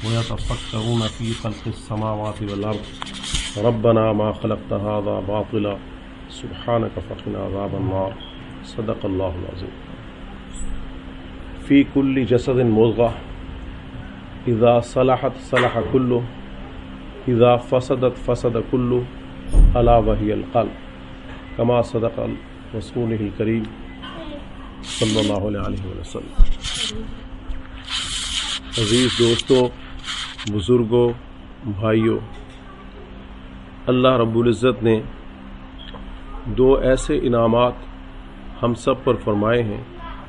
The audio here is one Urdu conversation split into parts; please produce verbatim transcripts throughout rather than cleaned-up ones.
ويتفكرون في خلق السماوات والأرض ربنا ما خلقت هذا باطلا سبحانك فقنا عذاب النار صدق الله العظيم. في كل جسد مضغة إذا صلحت صلح كله إذا فسدت فسد كله ألا وهي القلب كما صدق رسوله الكريم صلی اللہ علیہ وسلم. عزیز دوستو، بزرگوں، بھائیوں، اللہ رب العزت نے دو ایسے انعامات ہم سب پر فرمائے ہیں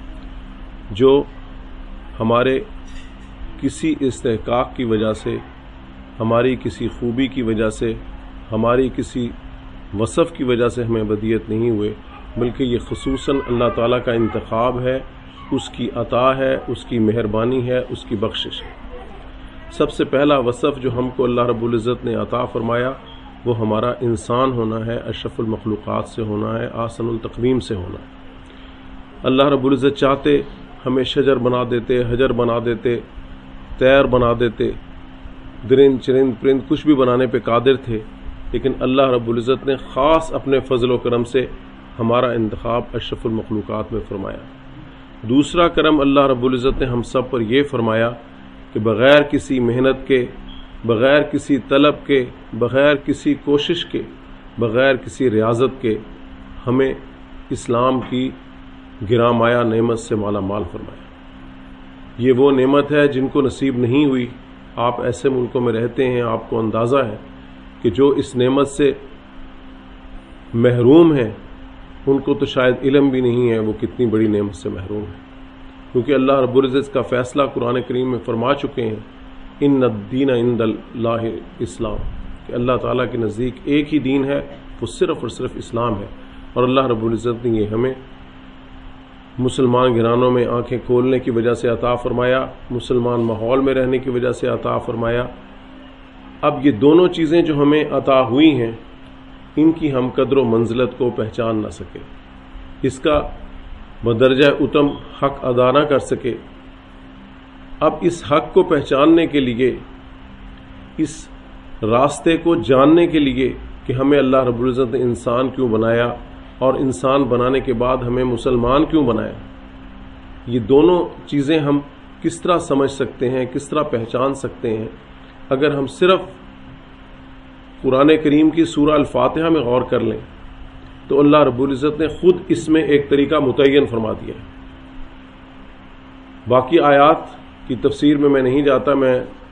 جو ہمارے کسی استحقاق کی وجہ سے، ہماری کسی خوبی کی وجہ سے، ہماری کسی وصف کی وجہ سے ہمیں بدیت نہیں ہوئے، بلکہ یہ خصوصاً اللہ تعالیٰ کا انتخاب ہے، اس کی عطا ہے، اس کی مہربانی ہے، اس کی بخشش ہے. سب سے پہلا وصف جو ہم کو اللہ رب العزت نے عطا فرمایا وہ ہمارا انسان ہونا ہے، اشرف المخلوقات سے ہونا ہے، احسن التقویم سے ہونا ہے. اللہ رب العزت چاہتے ہمیں شجر بنا دیتے، حجر بنا دیتے، طیر بنا دیتے، درند چرند پرند کچھ بھی بنانے پہ قادر تھے، لیکن اللہ رب العزت نے خاص اپنے فضل و کرم سے ہمارا انتخاب اشرف المخلوقات میں فرمایا. دوسرا کرم اللہ رب العزت نے ہم سب پر یہ فرمایا کہ بغیر کسی محنت کے، بغیر کسی طلب کے، بغیر کسی کوشش کے، بغیر کسی ریاضت کے ہمیں اسلام کی گرامایا نعمت سے مالا مال فرمایا. یہ وہ نعمت ہے جن کو نصیب نہیں ہوئی. آپ ایسے ملکوں میں رہتے ہیں، آپ کو اندازہ ہے کہ جو اس نعمت سے محروم ہیں ان کو تو شاید علم بھی نہیں ہے وہ کتنی بڑی نعمت سے محروم ہے. کیونکہ اللہ رب العزت کا فیصلہ قرآن کریم میں فرما چکے ہیں، ان الدین عند اللہ اسلام، کہ اللہ تعالیٰ کے نزدیک ایک ہی دین ہے، وہ صرف اور صرف اسلام ہے. اور اللہ رب العزت نے یہ ہمیں مسلمان گھرانوں میں آنکھیں کھولنے کی وجہ سے عطا فرمایا، مسلمان ماحول میں رہنے کی وجہ سے عطا فرمایا. اب یہ دونوں چیزیں جو ہمیں عطا ہوئی ہیں ان کی ہم قدر و منزلت کو پہچان نہ سکے، اس کا بدرجہ اتم حق ادا نہ کر سکے. اب اس حق کو پہچاننے کے لیے، اس راستے کو جاننے کے لیے کہ ہمیں اللہ رب العزت نے انسان کیوں بنایا اور انسان بنانے کے بعد ہمیں مسلمان کیوں بنایا، یہ دونوں چیزیں ہم کس طرح سمجھ سکتے ہیں، کس طرح پہچان سکتے ہیں اگر ہم صرف قرآن کریم کی سورہ الفاتحہ میں غور کر لیں تو اللہ رب العزت نے خود اس میں ایک طریقہ متعین فرما دیا ہے. باقی آیات کی تفسیر میں میں نہیں جاتا، میں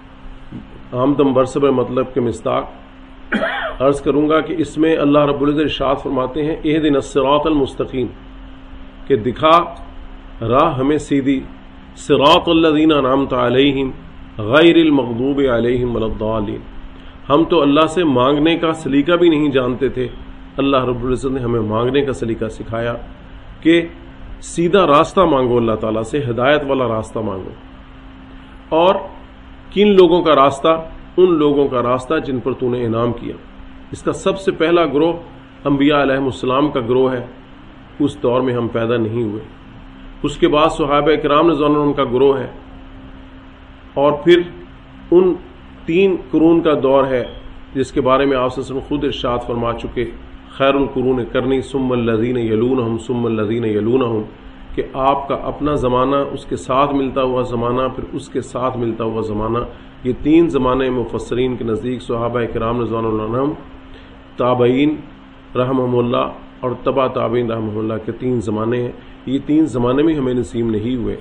آمدم برسب مطلب کے مصداق عرض کروں گا کہ اس میں اللہ رب العزت ارشاد فرماتے ہیں اہدنا الصراط المستقیم، کہ دکھا راہ ہمیں سیدھی، صراط الذین انعمت علیہم غیر المغضوب علیہم ولا الضالین. ہم تو اللہ سے مانگنے کا سلیقہ بھی نہیں جانتے تھے، اللہ رب العزت نے ہمیں مانگنے کا سلیقہ سکھایا کہ سیدھا راستہ مانگو، اللہ تعالیٰ سے ہدایت والا راستہ مانگو. اور کن لوگوں کا راستہ؟ ان لوگوں کا راستہ جن پر تو نے انعام کیا. اس کا سب سے پہلا گروہ انبیاء علیہ السلام کا گروہ ہے، اس دور میں ہم پیدا نہیں ہوئے. اس کے بعد صحابہ کرام رضوان اللہ عنہم کا گروہ ہے، اور پھر ان تین قرون کا دور ہے جس کے بارے میں آپ صلی اللہ علیہ وسلم خود ارشاد فرما چکے، خیر القرون قرنی ثم الذین یلونہم ثم الذین یلونہم، کہ آپ کا اپنا زمانہ، اس کے ساتھ ملتا ہوا زمانہ، پھر اس کے ساتھ ملتا ہوا زمانہ. یہ تین زمانے مفسرین کے نزدیک صحابہ کرام رضوان اللہ عنہم، تابعین رحمہم اللہ اور تبع تابعین رحمہم اللہ کے تین زمانے ہیں. یہ تین زمانے میں ہمیں نصیب نہیں ہوئے.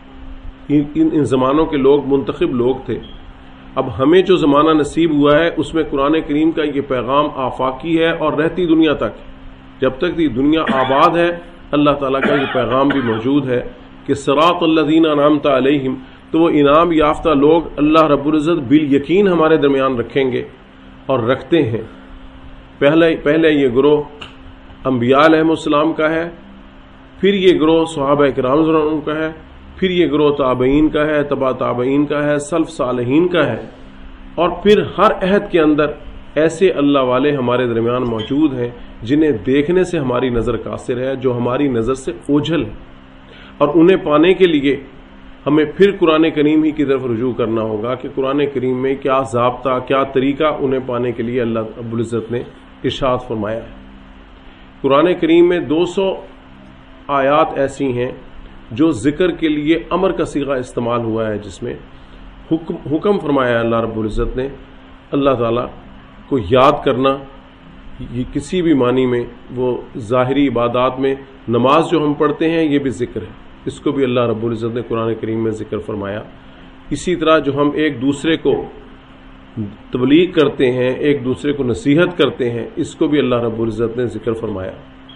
ان ان زمانوں کے لوگ منتخب لوگ تھے. اب ہمیں جو زمانہ نصیب ہوا ہے اس میں قرآن کریم کا یہ پیغام آفاقی ہے اور رہتی دنیا تک، جب تک یہ دنیا آباد ہے اللہ تعالیٰ کا یہ پیغام بھی موجود ہے کہ صراط الذین انعمت علیہم. تو وہ انعام یافتہ لوگ اللہ رب العزت بالیقین ہمارے درمیان رکھیں گے اور رکھتے ہیں. پہلے پہلے یہ گروہ انبیاء علیہ السلام کا ہے، پھر یہ گروہ صحابہ کرام رضی اللہ عنہم کا ہے، پھر یہ گروہ تابعین کا ہے، تبع تابعین کا ہے، سلف صالحین کا ہے، اور پھر ہر عہد کے اندر ایسے اللہ والے ہمارے درمیان موجود ہیں جنہیں دیکھنے سے ہماری نظر قاصر ہے، جو ہماری نظر سے اوجھل ہے. اور انہیں پانے کے لیے ہمیں پھر قرآن کریم ہی کی طرف رجوع کرنا ہوگا کہ قرآن کریم میں کیا ضابطہ، کیا طریقہ انہیں پانے کے لیے اللہ رب العزت نے ارشاد فرمایا ہے۔ قرآن کریم میں دو سو آیات ایسی ہیں جو ذکر کے لیے امر کا صیغہ استعمال ہوا ہے، جس میں حکم حکم فرمایا ہے اللہ رب العزت نے اللہ تعالیٰ کو یاد کرنا۔ یہ کسی بھی معنی میں، وہ ظاہری عبادات میں نماز جو ہم پڑھتے ہیں یہ بھی ذکر ہے، اس کو بھی اللہ رب العزت نے قرآن کریم میں ذکر فرمایا۔ اسی طرح جو ہم ایک دوسرے کو تبلیغ کرتے ہیں، ایک دوسرے کو نصیحت کرتے ہیں، اس کو بھی اللہ رب العزت نے ذکر فرمایا۔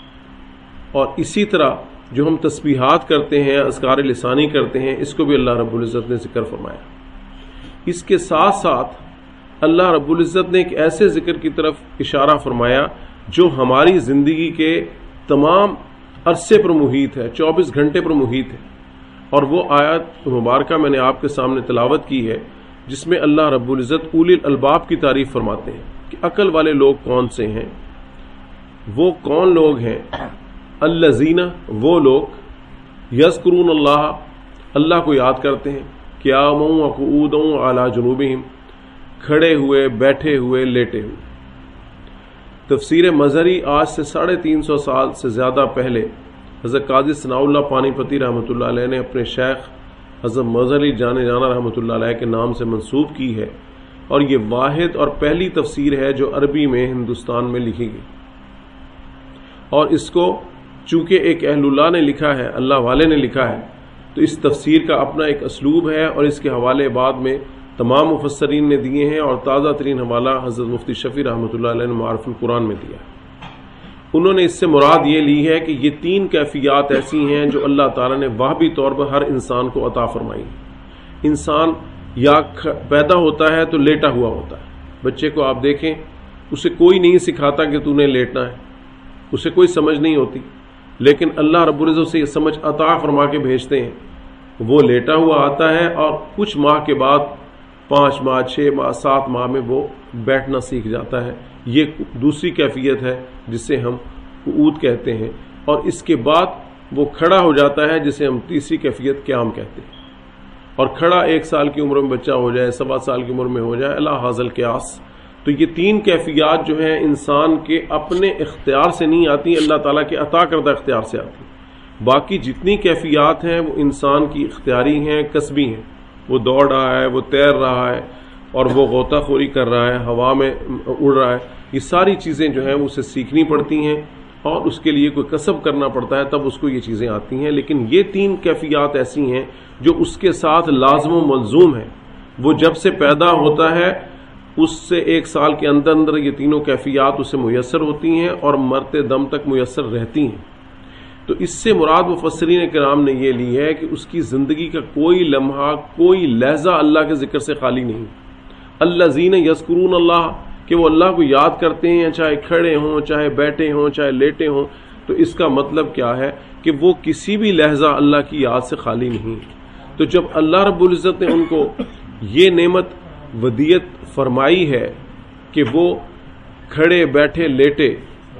اور اسی طرح جو ہم تسبیحات کرتے ہیں، اذکار لسانی کرتے ہیں، اس کو بھی اللہ رب العزت نے ذکر فرمایا۔ اس کے ساتھ ساتھ اللہ رب العزت نے ایک ایسے ذکر کی طرف اشارہ فرمایا جو ہماری زندگی کے تمام عرصے پر محیط ہے، چوبیس گھنٹے پر محیط ہے، اور وہ آیت مبارکہ میں نے آپ کے سامنے تلاوت کی ہے جس میں اللہ رب العزت اولی الالباب کی تعریف فرماتے ہیں کہ عقل والے لوگ کون سے ہیں۔ وہ کون لوگ ہیں؟ الذین، وہ لوگ یذکرون اللہ، اللہ کو یاد کرتے ہیں، قیاما وقعودا علی جنوبہم، کھڑے ہوئے، بیٹھے ہوئے، لیٹے ہوئے۔ تفسیر مظہری آج سے ساڑھے تین سو سال سے زیادہ پہلے حضرت قاضی ثناء اللہ پانی پتی رحمۃ اللہ علیہ نے اپنے شیخ حضرت مظہری جانے جانا رحمۃ اللہ علیہ کے نام سے منسوب کی ہے، اور یہ واحد اور پہلی تفسیر ہے جو عربی میں ہندوستان میں لکھی گئی۔ اور اس کو چونکہ ایک اہل اللہ نے لکھا ہے، اللہ والے نے لکھا ہے، تو اس تفسیر کا اپنا ایک اسلوب ہے، اور اس کے حوالے بعد میں تمام مفسرین نے دیے ہیں، اور تازہ ترین حوالہ حضرت مفتی شفیع رحمۃ اللہ علیہ نے معارف القرآن میں دیا ہے۔ انہوں نے اس سے مراد یہ لی ہے کہ یہ تین کیفیات ایسی ہیں جو اللہ تعالیٰ نے واہبی طور پر ہر انسان کو عطا فرمائی۔ انسان یا پیدا ہوتا ہے تو لیٹا ہوا ہوتا ہے، بچے کو آپ دیکھیں، اسے کوئی نہیں سکھاتا کہ تو نے لیٹنا ہے، اسے کوئی سمجھ نہیں ہوتی، لیکن اللہ رب العزت سے یہ سمجھ عطا فرما کے بھیجتے ہیں، وہ لیٹا ہوا آتا ہے، اور کچھ ماہ کے بعد پانچ ماہ چھ ماہ سات ماہ میں وہ بیٹھنا سیکھ جاتا ہے۔ یہ دوسری کیفیت ہے جسے ہم قعود کہتے ہیں، اور اس کے بعد وہ کھڑا ہو جاتا ہے جسے ہم تیسری کیفیت قیام کہتے ہیں۔ اور کھڑا ایک سال کی عمر میں بچہ ہو جائے، سوا سال کی عمر میں ہو جائے، اللہ حاصل قیاس۔ تو یہ تین کیفیات جو ہیں انسان کے اپنے اختیار سے نہیں آتی، اللہ تعالیٰ کے عطا کردہ اختیار سے آتی۔ باقی جتنی کیفیات ہیں وہ انسان کی اختیاری ہیں، کسبی ہیں۔ وہ دوڑ رہا ہے، وہ تیر رہا ہے، اور وہ غوطہ خوری کر رہا ہے، ہوا میں اڑ رہا ہے، یہ ساری چیزیں جو ہیں اسے سیکھنی پڑتی ہیں، اور اس کے لیے کوئی کسب کرنا پڑتا ہے، تب اس کو یہ چیزیں آتی ہیں۔ لیکن یہ تین کیفیات ایسی ہیں جو اس کے ساتھ لازم و ملزوم ہیں۔ وہ جب سے پیدا ہوتا ہے اس سے ایک سال کے اندر اندر یہ تینوں کیفیات اسے میسر ہوتی ہیں، اور مرتے دم تک میسر رہتی ہیں۔ تو اس سے مراد مفسرین کرام نے یہ لی ہے کہ اس کی زندگی کا کوئی لمحہ، کوئی لحظہ اللہ کے ذکر سے خالی نہیں۔ الذین یذکرون اللہ، کہ وہ اللہ کو یاد کرتے ہیں، چاہے کھڑے ہوں، چاہے بیٹھے ہوں، چاہے لیٹے ہوں۔ تو اس کا مطلب کیا ہے کہ وہ کسی بھی لحظہ اللہ کی یاد سے خالی نہیں۔ تو جب اللہ رب العزت نے ان کو یہ نعمت ودیت فرمائی ہے کہ وہ کھڑے، بیٹھے، لیٹے،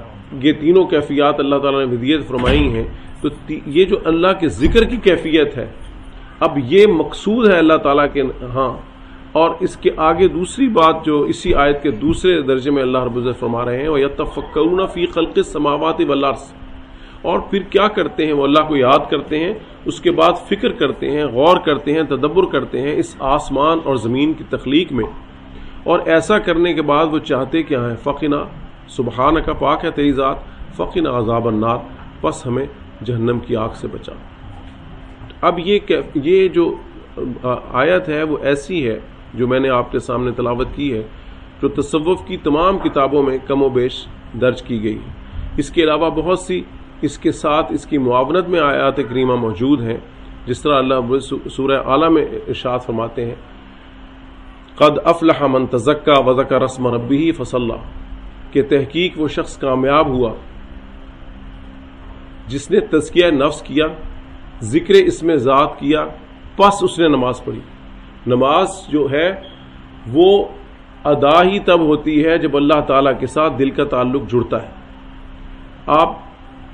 یہ تینوں کیفیات اللہ تعالیٰ نے ودیت فرمائی ہیں، تو یہ جو اللہ کے ذکر کی کیفیت ہے، اب یہ مقصود ہے اللہ تعالیٰ کے ہاں۔ اور اس کے آگے دوسری بات جو اسی آیت کے دوسرے درجے میں اللہ رب العزت فرما رہے ہیں، وَيَتَفَكَّرُونَ فِي خَلْقِ السَّمَاوَاتِ وَالْأَرْضِ، اور پھر کیا کرتے ہیں؟ وہ اللہ کو یاد کرتے ہیں، اس کے بعد فکر کرتے ہیں، غور کرتے ہیں، تدبر کرتے ہیں اس آسمان اور زمین کی تخلیق میں، اور ایسا کرنے کے بعد وہ چاہتے کیا ہیں؟ فَقِنَا، سبحانک، پاک ہے تیری ذات، فَقِنَا عَذَابَ النَّارِ، پس ہمیں جہنم کی آگ سے بچا۔ اب یہ یہ جو آیت ہے وہ ایسی ہے جو میں نے آپ کے سامنے تلاوت کی ہے، جو تصوف کی تمام کتابوں میں کم و بیش درج کی گئی ہے۔ اس کے علاوہ بہت سی اس کے ساتھ اس کی معاونت میں آیات کریمہ موجود ہیں، جس طرح اللہ سورہ اعلیٰ میں ارشاد فرماتے ہیں، قد افلح من تزکا وذکر اسم ربہ فصلی، کہ تحقیق وہ شخص کامیاب ہوا جس نے تزکیہ نفس کیا، ذکر اسم ذات کیا، پس اس نے نماز پڑھی۔ نماز جو ہے وہ ادا ہی تب ہوتی ہے جب اللہ تعالیٰ کے ساتھ دل کا تعلق جڑتا ہے۔ آپ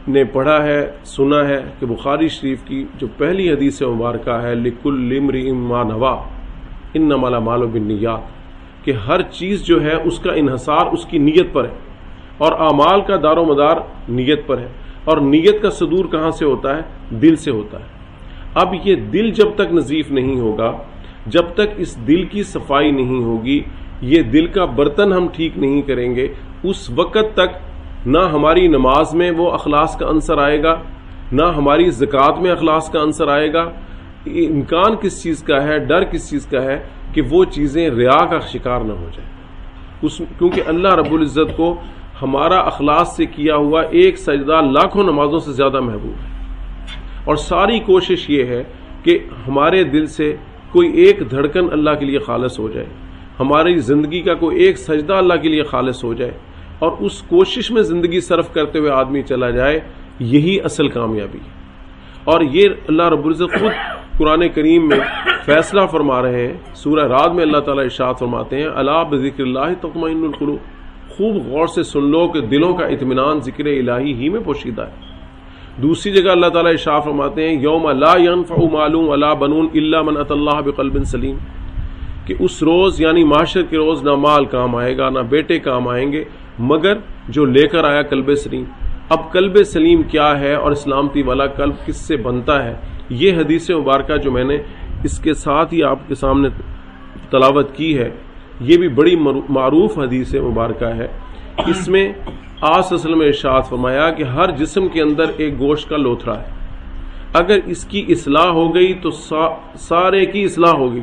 نے پڑھا ہے سنا ہے کہ بخاری شریف کی جو پہلی حدیث مبارکہ ہے لِكُلِّ امْرِئٍ مَّا نَوَىٰ إِنَّمَا الْأَعْمَالُ بِالنِّيَّاتِ کہ ہر چیز جو ہے اس کا انحصار اس کی نیت پر ہے اور اعمال کا دار و مدار نیت پر ہے، اور نیت کا صدور کہاں سے ہوتا ہے؟ دل سے ہوتا ہے۔ اب یہ دل جب تک نظیف نہیں ہوگا، جب تک اس دل کی صفائی نہیں ہوگی، یہ دل کا برتن ہم ٹھیک نہیں کریں گے، اس وقت تک نہ ہماری نماز میں وہ اخلاص کا عنصر آئے گا، نہ ہماری زکوٰۃ میں اخلاص کا عنصر آئے گا۔ امکان کس چیز کا ہے، ڈر کس چیز کا ہے کہ وہ چیزیں ریا کا شکار نہ ہو جائیں، اس کیونکہ اللہ رب العزت کو ہمارا اخلاص سے کیا ہوا ایک سجدہ لاکھوں نمازوں سے زیادہ محبوب ہے، اور ساری کوشش یہ ہے کہ ہمارے دل سے کوئی ایک دھڑکن اللہ کے لیے خالص ہو جائے، ہماری زندگی کا کوئی ایک سجدہ اللہ کے لیے خالص ہو جائے، اور اس کوشش میں زندگی صرف کرتے ہوئے آدمی چلا جائے، یہی اصل کامیابی ہے۔ اور یہ اللہ رب العزت خود قرآن کریم میں فیصلہ فرما رہے ہیں، سورہ رعد میں اللہ تعالیٰ ارشاد فرماتے ہیں الا بذکر اللہ تطمئن القلوب، خوب غور سے سن لو کہ دلوں کا اطمینان ذکر الہی ہی میں پوشیدہ ہے۔ دوسری جگہ اللہ تعالیٰ ارشاد فرماتے ہیں یوم لا ينفع مال ولا بنون الا من اتى اللہ بقلب سلیم، کہ اس روز یعنی محشر کے روز نہ مال کام آئے گا نہ بیٹے کام آئیں گے مگر جو لے کر آیا قلب سلیم۔ اب قلب سلیم کیا ہے اور سلامتی والا قلب کس سے بنتا ہے؟ یہ حدیث مبارکہ جو میں نے اس کے ساتھ ہی آپ کے سامنے تلاوت کی ہے، یہ بھی بڑی معروف حدیث مبارکہ ہے۔ اس میں آج اصل میں ارشاد فرمایا کہ ہر جسم کے اندر ایک گوشت کا لوتھڑا ہے، اگر اس کی اصلاح ہو گئی تو سارے کی اصلاح ہوگی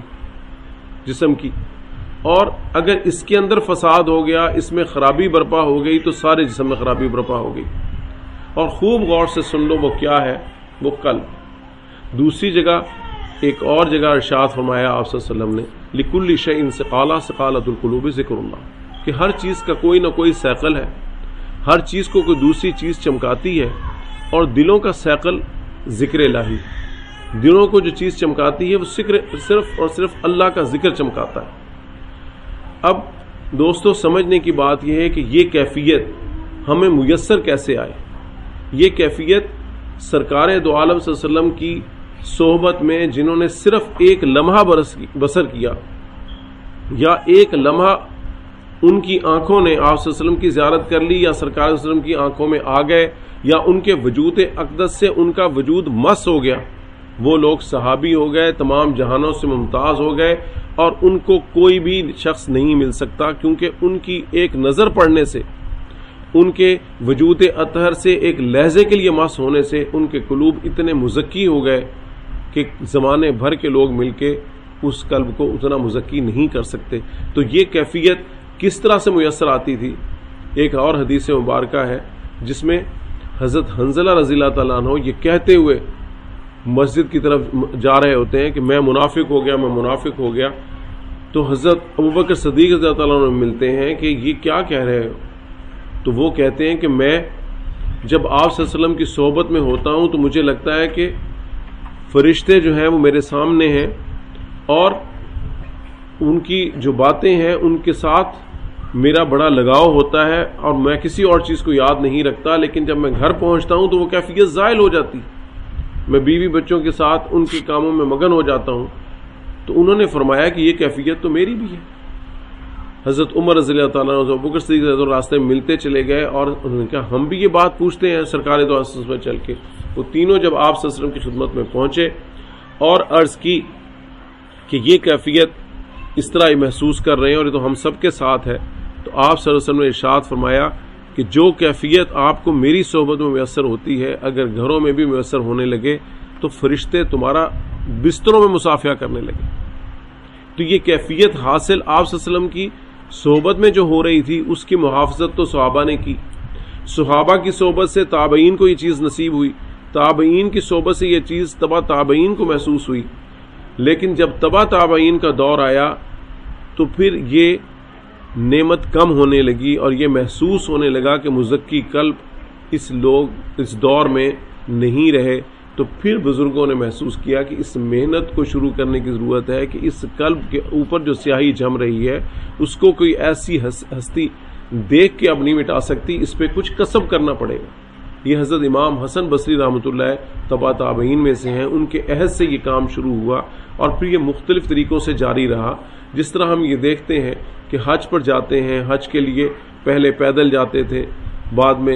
جسم کی، اور اگر اس کے اندر فساد ہو گیا، اس میں خرابی برپا ہو گئی تو سارے جسم میں خرابی برپا ہو گئی۔ اور خوب غور سے سن لو وہ کیا ہے، وہ قلب۔ دوسری جگہ ایک اور جگہ ارشاد فرمایا آپ صلی اللہ علیہ وسلم نے لِكُلِّ شَيْءٍ ثِقَالَةٌ ثِقَالَةُ الْقُلُوبِ ذِكْرُ اللَّهِ، کہ ہر چیز کا کوئی نہ کوئی ثقل ہے، ہر چیز کو کوئی دوسری چیز چمکاتی ہے، اور دلوں کا ثقل ذکر الہی، دلوں کو جو چیز چمکاتی ہے وہ صرف اور صرف اللہ کا ذکر چمکاتا ہے۔ اب دوستو سمجھنے کی بات یہ ہے کہ یہ کیفیت ہمیں میسر کیسے آئے۔ یہ کیفیت سرکار دو عالم صلی اللہ علیہ وسلم کی صحبت میں جنہوں نے صرف ایک لمحہ بسر کیا، یا ایک لمحہ ان کی آنکھوں نے آپ صلی اللہ علیہ وسلم کی زیارت کر لی، یا سرکار صلی اللہ علیہ وسلم کی آنکھوں میں آ گئے، یا ان کے وجود اقدس سے ان کا وجود مس ہو گیا، وہ لوگ صحابی ہو گئے، تمام جہانوں سے ممتاز ہو گئے، اور ان کو کوئی بھی شخص نہیں مل سکتا، کیونکہ ان کی ایک نظر پڑنے سے، ان کے وجود اطہر سے ایک لہجے کے لیے مس ہونے سے ان کے قلوب اتنے مزکی ہو گئے کہ زمانے بھر کے لوگ مل کے اس قلب کو اتنا مزکی نہیں کر سکتے۔ تو یہ کیفیت کس طرح سے میسر آتی تھی؟ ایک اور حدیث مبارکہ ہے جس میں حضرت حنظلہ رضی اللہ تعالیٰ عنہ یہ کہتے ہوئے مسجد کی طرف جا رہے ہوتے ہیں کہ میں منافق ہو گیا میں منافق ہو گیا تو حضرت ابوبکر صدیق رضی اللہ تعالیٰ عنہ ملتے ہیں کہ یہ کیا کہہ رہے ہو؟ تو وہ کہتے ہیں کہ میں جب آپ صلی اللہ علیہ وسلم کی صحبت میں ہوتا ہوں تو مجھے لگتا ہے کہ فرشتے جو ہیں وہ میرے سامنے ہیں، اور ان کی جو باتیں ہیں ان کے ساتھ میرا بڑا لگاؤ ہوتا ہے، اور میں کسی اور چیز کو یاد نہیں رکھتا، لیکن جب میں گھر پہنچتا ہوں تو وہ کیفیت زائل ہو جاتی، میں بیوی بچوں کے ساتھ ان کے کاموں میں مگن ہو جاتا ہوں۔ تو انہوں نے فرمایا کہ یہ کیفیت تو میری بھی ہے۔ حضرت عمر رضی اللہ تعالیٰ عنہ ابوبکر صدیق رضی اللہ عنہ راستے میں ملتے چلے گئے، اور انہوں نے کہا ہم بھی یہ بات پوچھتے ہیں سرکار دو عالم میں چل کے۔ وہ تینوں جب آپ صلی اللہ علیہ وسلم کی خدمت میں پہنچے اور عرض کی کہ یہ کیفیت اس طرح ہی محسوس کر رہے ہیں اور یہ تو ہم سب کے ساتھ ہے، تو آپ صلی اللہ علیہ وسلم نے ارشاد فرمایا کہ جو کیفیت آپ کو میری صحبت میں میسر ہوتی ہے اگر گھروں میں بھی میسر ہونے لگے تو فرشتے تمہارا بستروں میں مصافحہ کرنے لگے۔ تو یہ کیفیت حاصل آپ صلی اللہ علیہ وسلم کی صحبت میں جو ہو رہی تھی اس کی محافظت تو صحابہ نے کی، صحابہ کی صحبت سے تابعین کو یہ چیز نصیب ہوئی، تابعین کی صحبت سے یہ چیز تبع تابعین کو محسوس ہوئی، لیکن جب تبع تابعین کا دور آیا تو پھر یہ نعمت کم ہونے لگی اور یہ محسوس ہونے لگا کہ مزکی قلب اس لوگ اس دور میں نہیں رہے۔ تو پھر بزرگوں نے محسوس کیا کہ اس محنت کو شروع کرنے کی ضرورت ہے کہ اس قلب کے اوپر جو سیاہی جم رہی ہے اس کو کوئی ایسی ہستی دیکھ کے اب نہیں مٹا سکتی، اس پہ کچھ کسب کرنا پڑے گا۔ یہ حضرت امام حسن بصری رحمۃ اللہ تبع تابعین میں سے ہیں، ان کے عہد سے یہ کام شروع ہوا اور پھر یہ مختلف طریقوں سے جاری رہا. جس طرح ہم یہ دیکھتے ہیں کہ حج پر جاتے ہیں، حج کے لیے پہلے پیدل جاتے تھے، بعد میں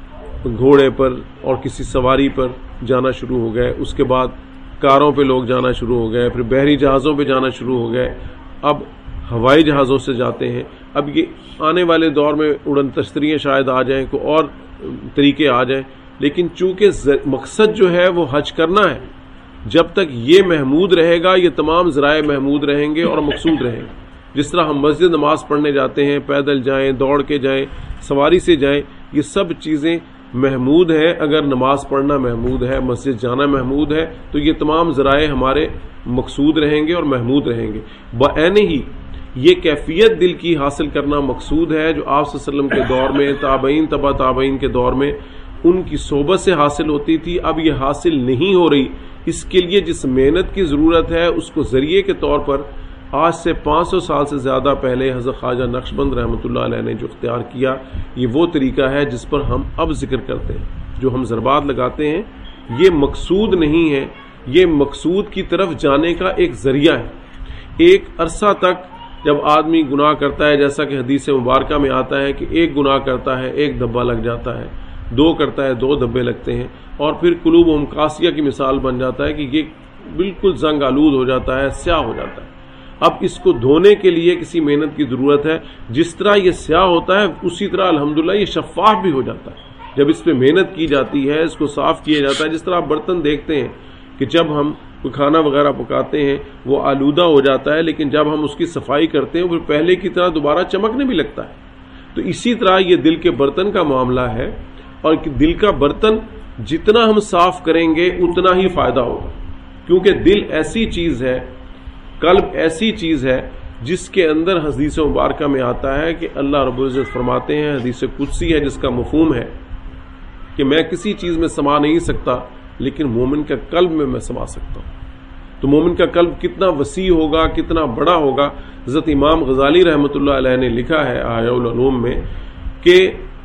گھوڑے پر اور کسی سواری پر جانا شروع ہو گئے، اس کے بعد کاروں پہ لوگ جانا شروع ہو گئے، پھر بحری جہازوں پہ جانا شروع ہو گئے، اب ہوائی جہازوں سے جاتے ہیں. اب یہ آنے والے دور میں اڑن تشتریاں شاید آ جائیں، کوئی اور طریقے آ جائیں، لیکن چونکہ مقصد جو ہے وہ حج کرنا ہے، جب تک یہ محمود رہے گا یہ تمام ذرائع محمود رہیں گے اور مقصود رہیں گے. جس طرح ہم مسجد نماز پڑھنے جاتے ہیں، پیدل جائیں، دوڑ کے جائیں، سواری سے جائیں، یہ سب چیزیں محمود ہیں. اگر نماز پڑھنا محمود ہے، مسجد جانا محمود ہے، تو یہ تمام ذرائع ہمارے مقصود رہیں گے اور محمود رہیں گے. بعین ہی یہ کیفیت دل کی حاصل کرنا مقصود ہے جو آپ صلی اللہ علیہ وسلم کے دور میں، تابعین تبع تابعین کے دور میں ان کی صحبت سے حاصل ہوتی تھی. اب یہ حاصل نہیں ہو رہی. اس کے لیے جس محنت کی ضرورت ہے اس کو ذریعے کے طور پر آج سے پانچ سو سال سے زیادہ پہلے حضرت خواجہ نقشبند رحمۃ اللہ علیہ نے جو اختیار کیا، یہ وہ طریقہ ہے جس پر ہم اب ذکر کرتے ہیں. جو ہم ضربات لگاتے ہیں یہ مقصود نہیں ہے، یہ مقصود کی طرف جانے کا ایک ذریعہ ہے. ایک عرصہ تک جب آدمی گناہ کرتا ہے، جیسا کہ حدیث مبارکہ میں آتا ہے کہ ایک گناہ کرتا ہے ایک دھبا لگ جاتا ہے، دو کرتا ہے دو دھبے لگتے ہیں، اور پھر قلوبہم قاسیہ کی مثال بن جاتا ہے کہ یہ بالکل زنگ آلود ہو جاتا ہے، سیاہ ہو جاتا ہے. اب اس کو دھونے کے لیے کسی محنت کی ضرورت ہے. جس طرح یہ سیاہ ہوتا ہے اسی طرح الحمدللہ یہ شفاف بھی ہو جاتا ہے جب اس پہ محنت کی جاتی ہے، اس کو صاف کیا جاتا ہے. جس طرح آپ برتن دیکھتے ہیں کہ جب ہم کوئی کھانا وغیرہ پکاتے ہیں وہ آلودہ ہو جاتا ہے، لیکن جب ہم اس کی صفائی کرتے ہیں پھر پہلے کی طرح دوبارہ چمکنے بھی لگتا ہے. تو اسی طرح یہ دل کے برتن کا معاملہ ہے، اور دل کا برتن جتنا ہم صاف کریں گے اتنا ہی فائدہ ہوگا. کیونکہ دل ایسی چیز ہے، قلب ایسی چیز ہے جس کے اندر حدیث مبارکہ میں آتا ہے کہ اللہ رب العزت فرماتے ہیں، حدیث قدسی ہے جس کا مفہوم ہے کہ میں کسی چیز میں سما نہیں سکتا لیکن مومن کا قلب میں میں سما سکتا ہوں. تو مومن کا قلب کتنا وسیع ہوگا، کتنا بڑا ہوگا. حضرت امام غزالی رحمۃ اللہ علیہ نے لکھا ہے احیاء العلوم میں کہ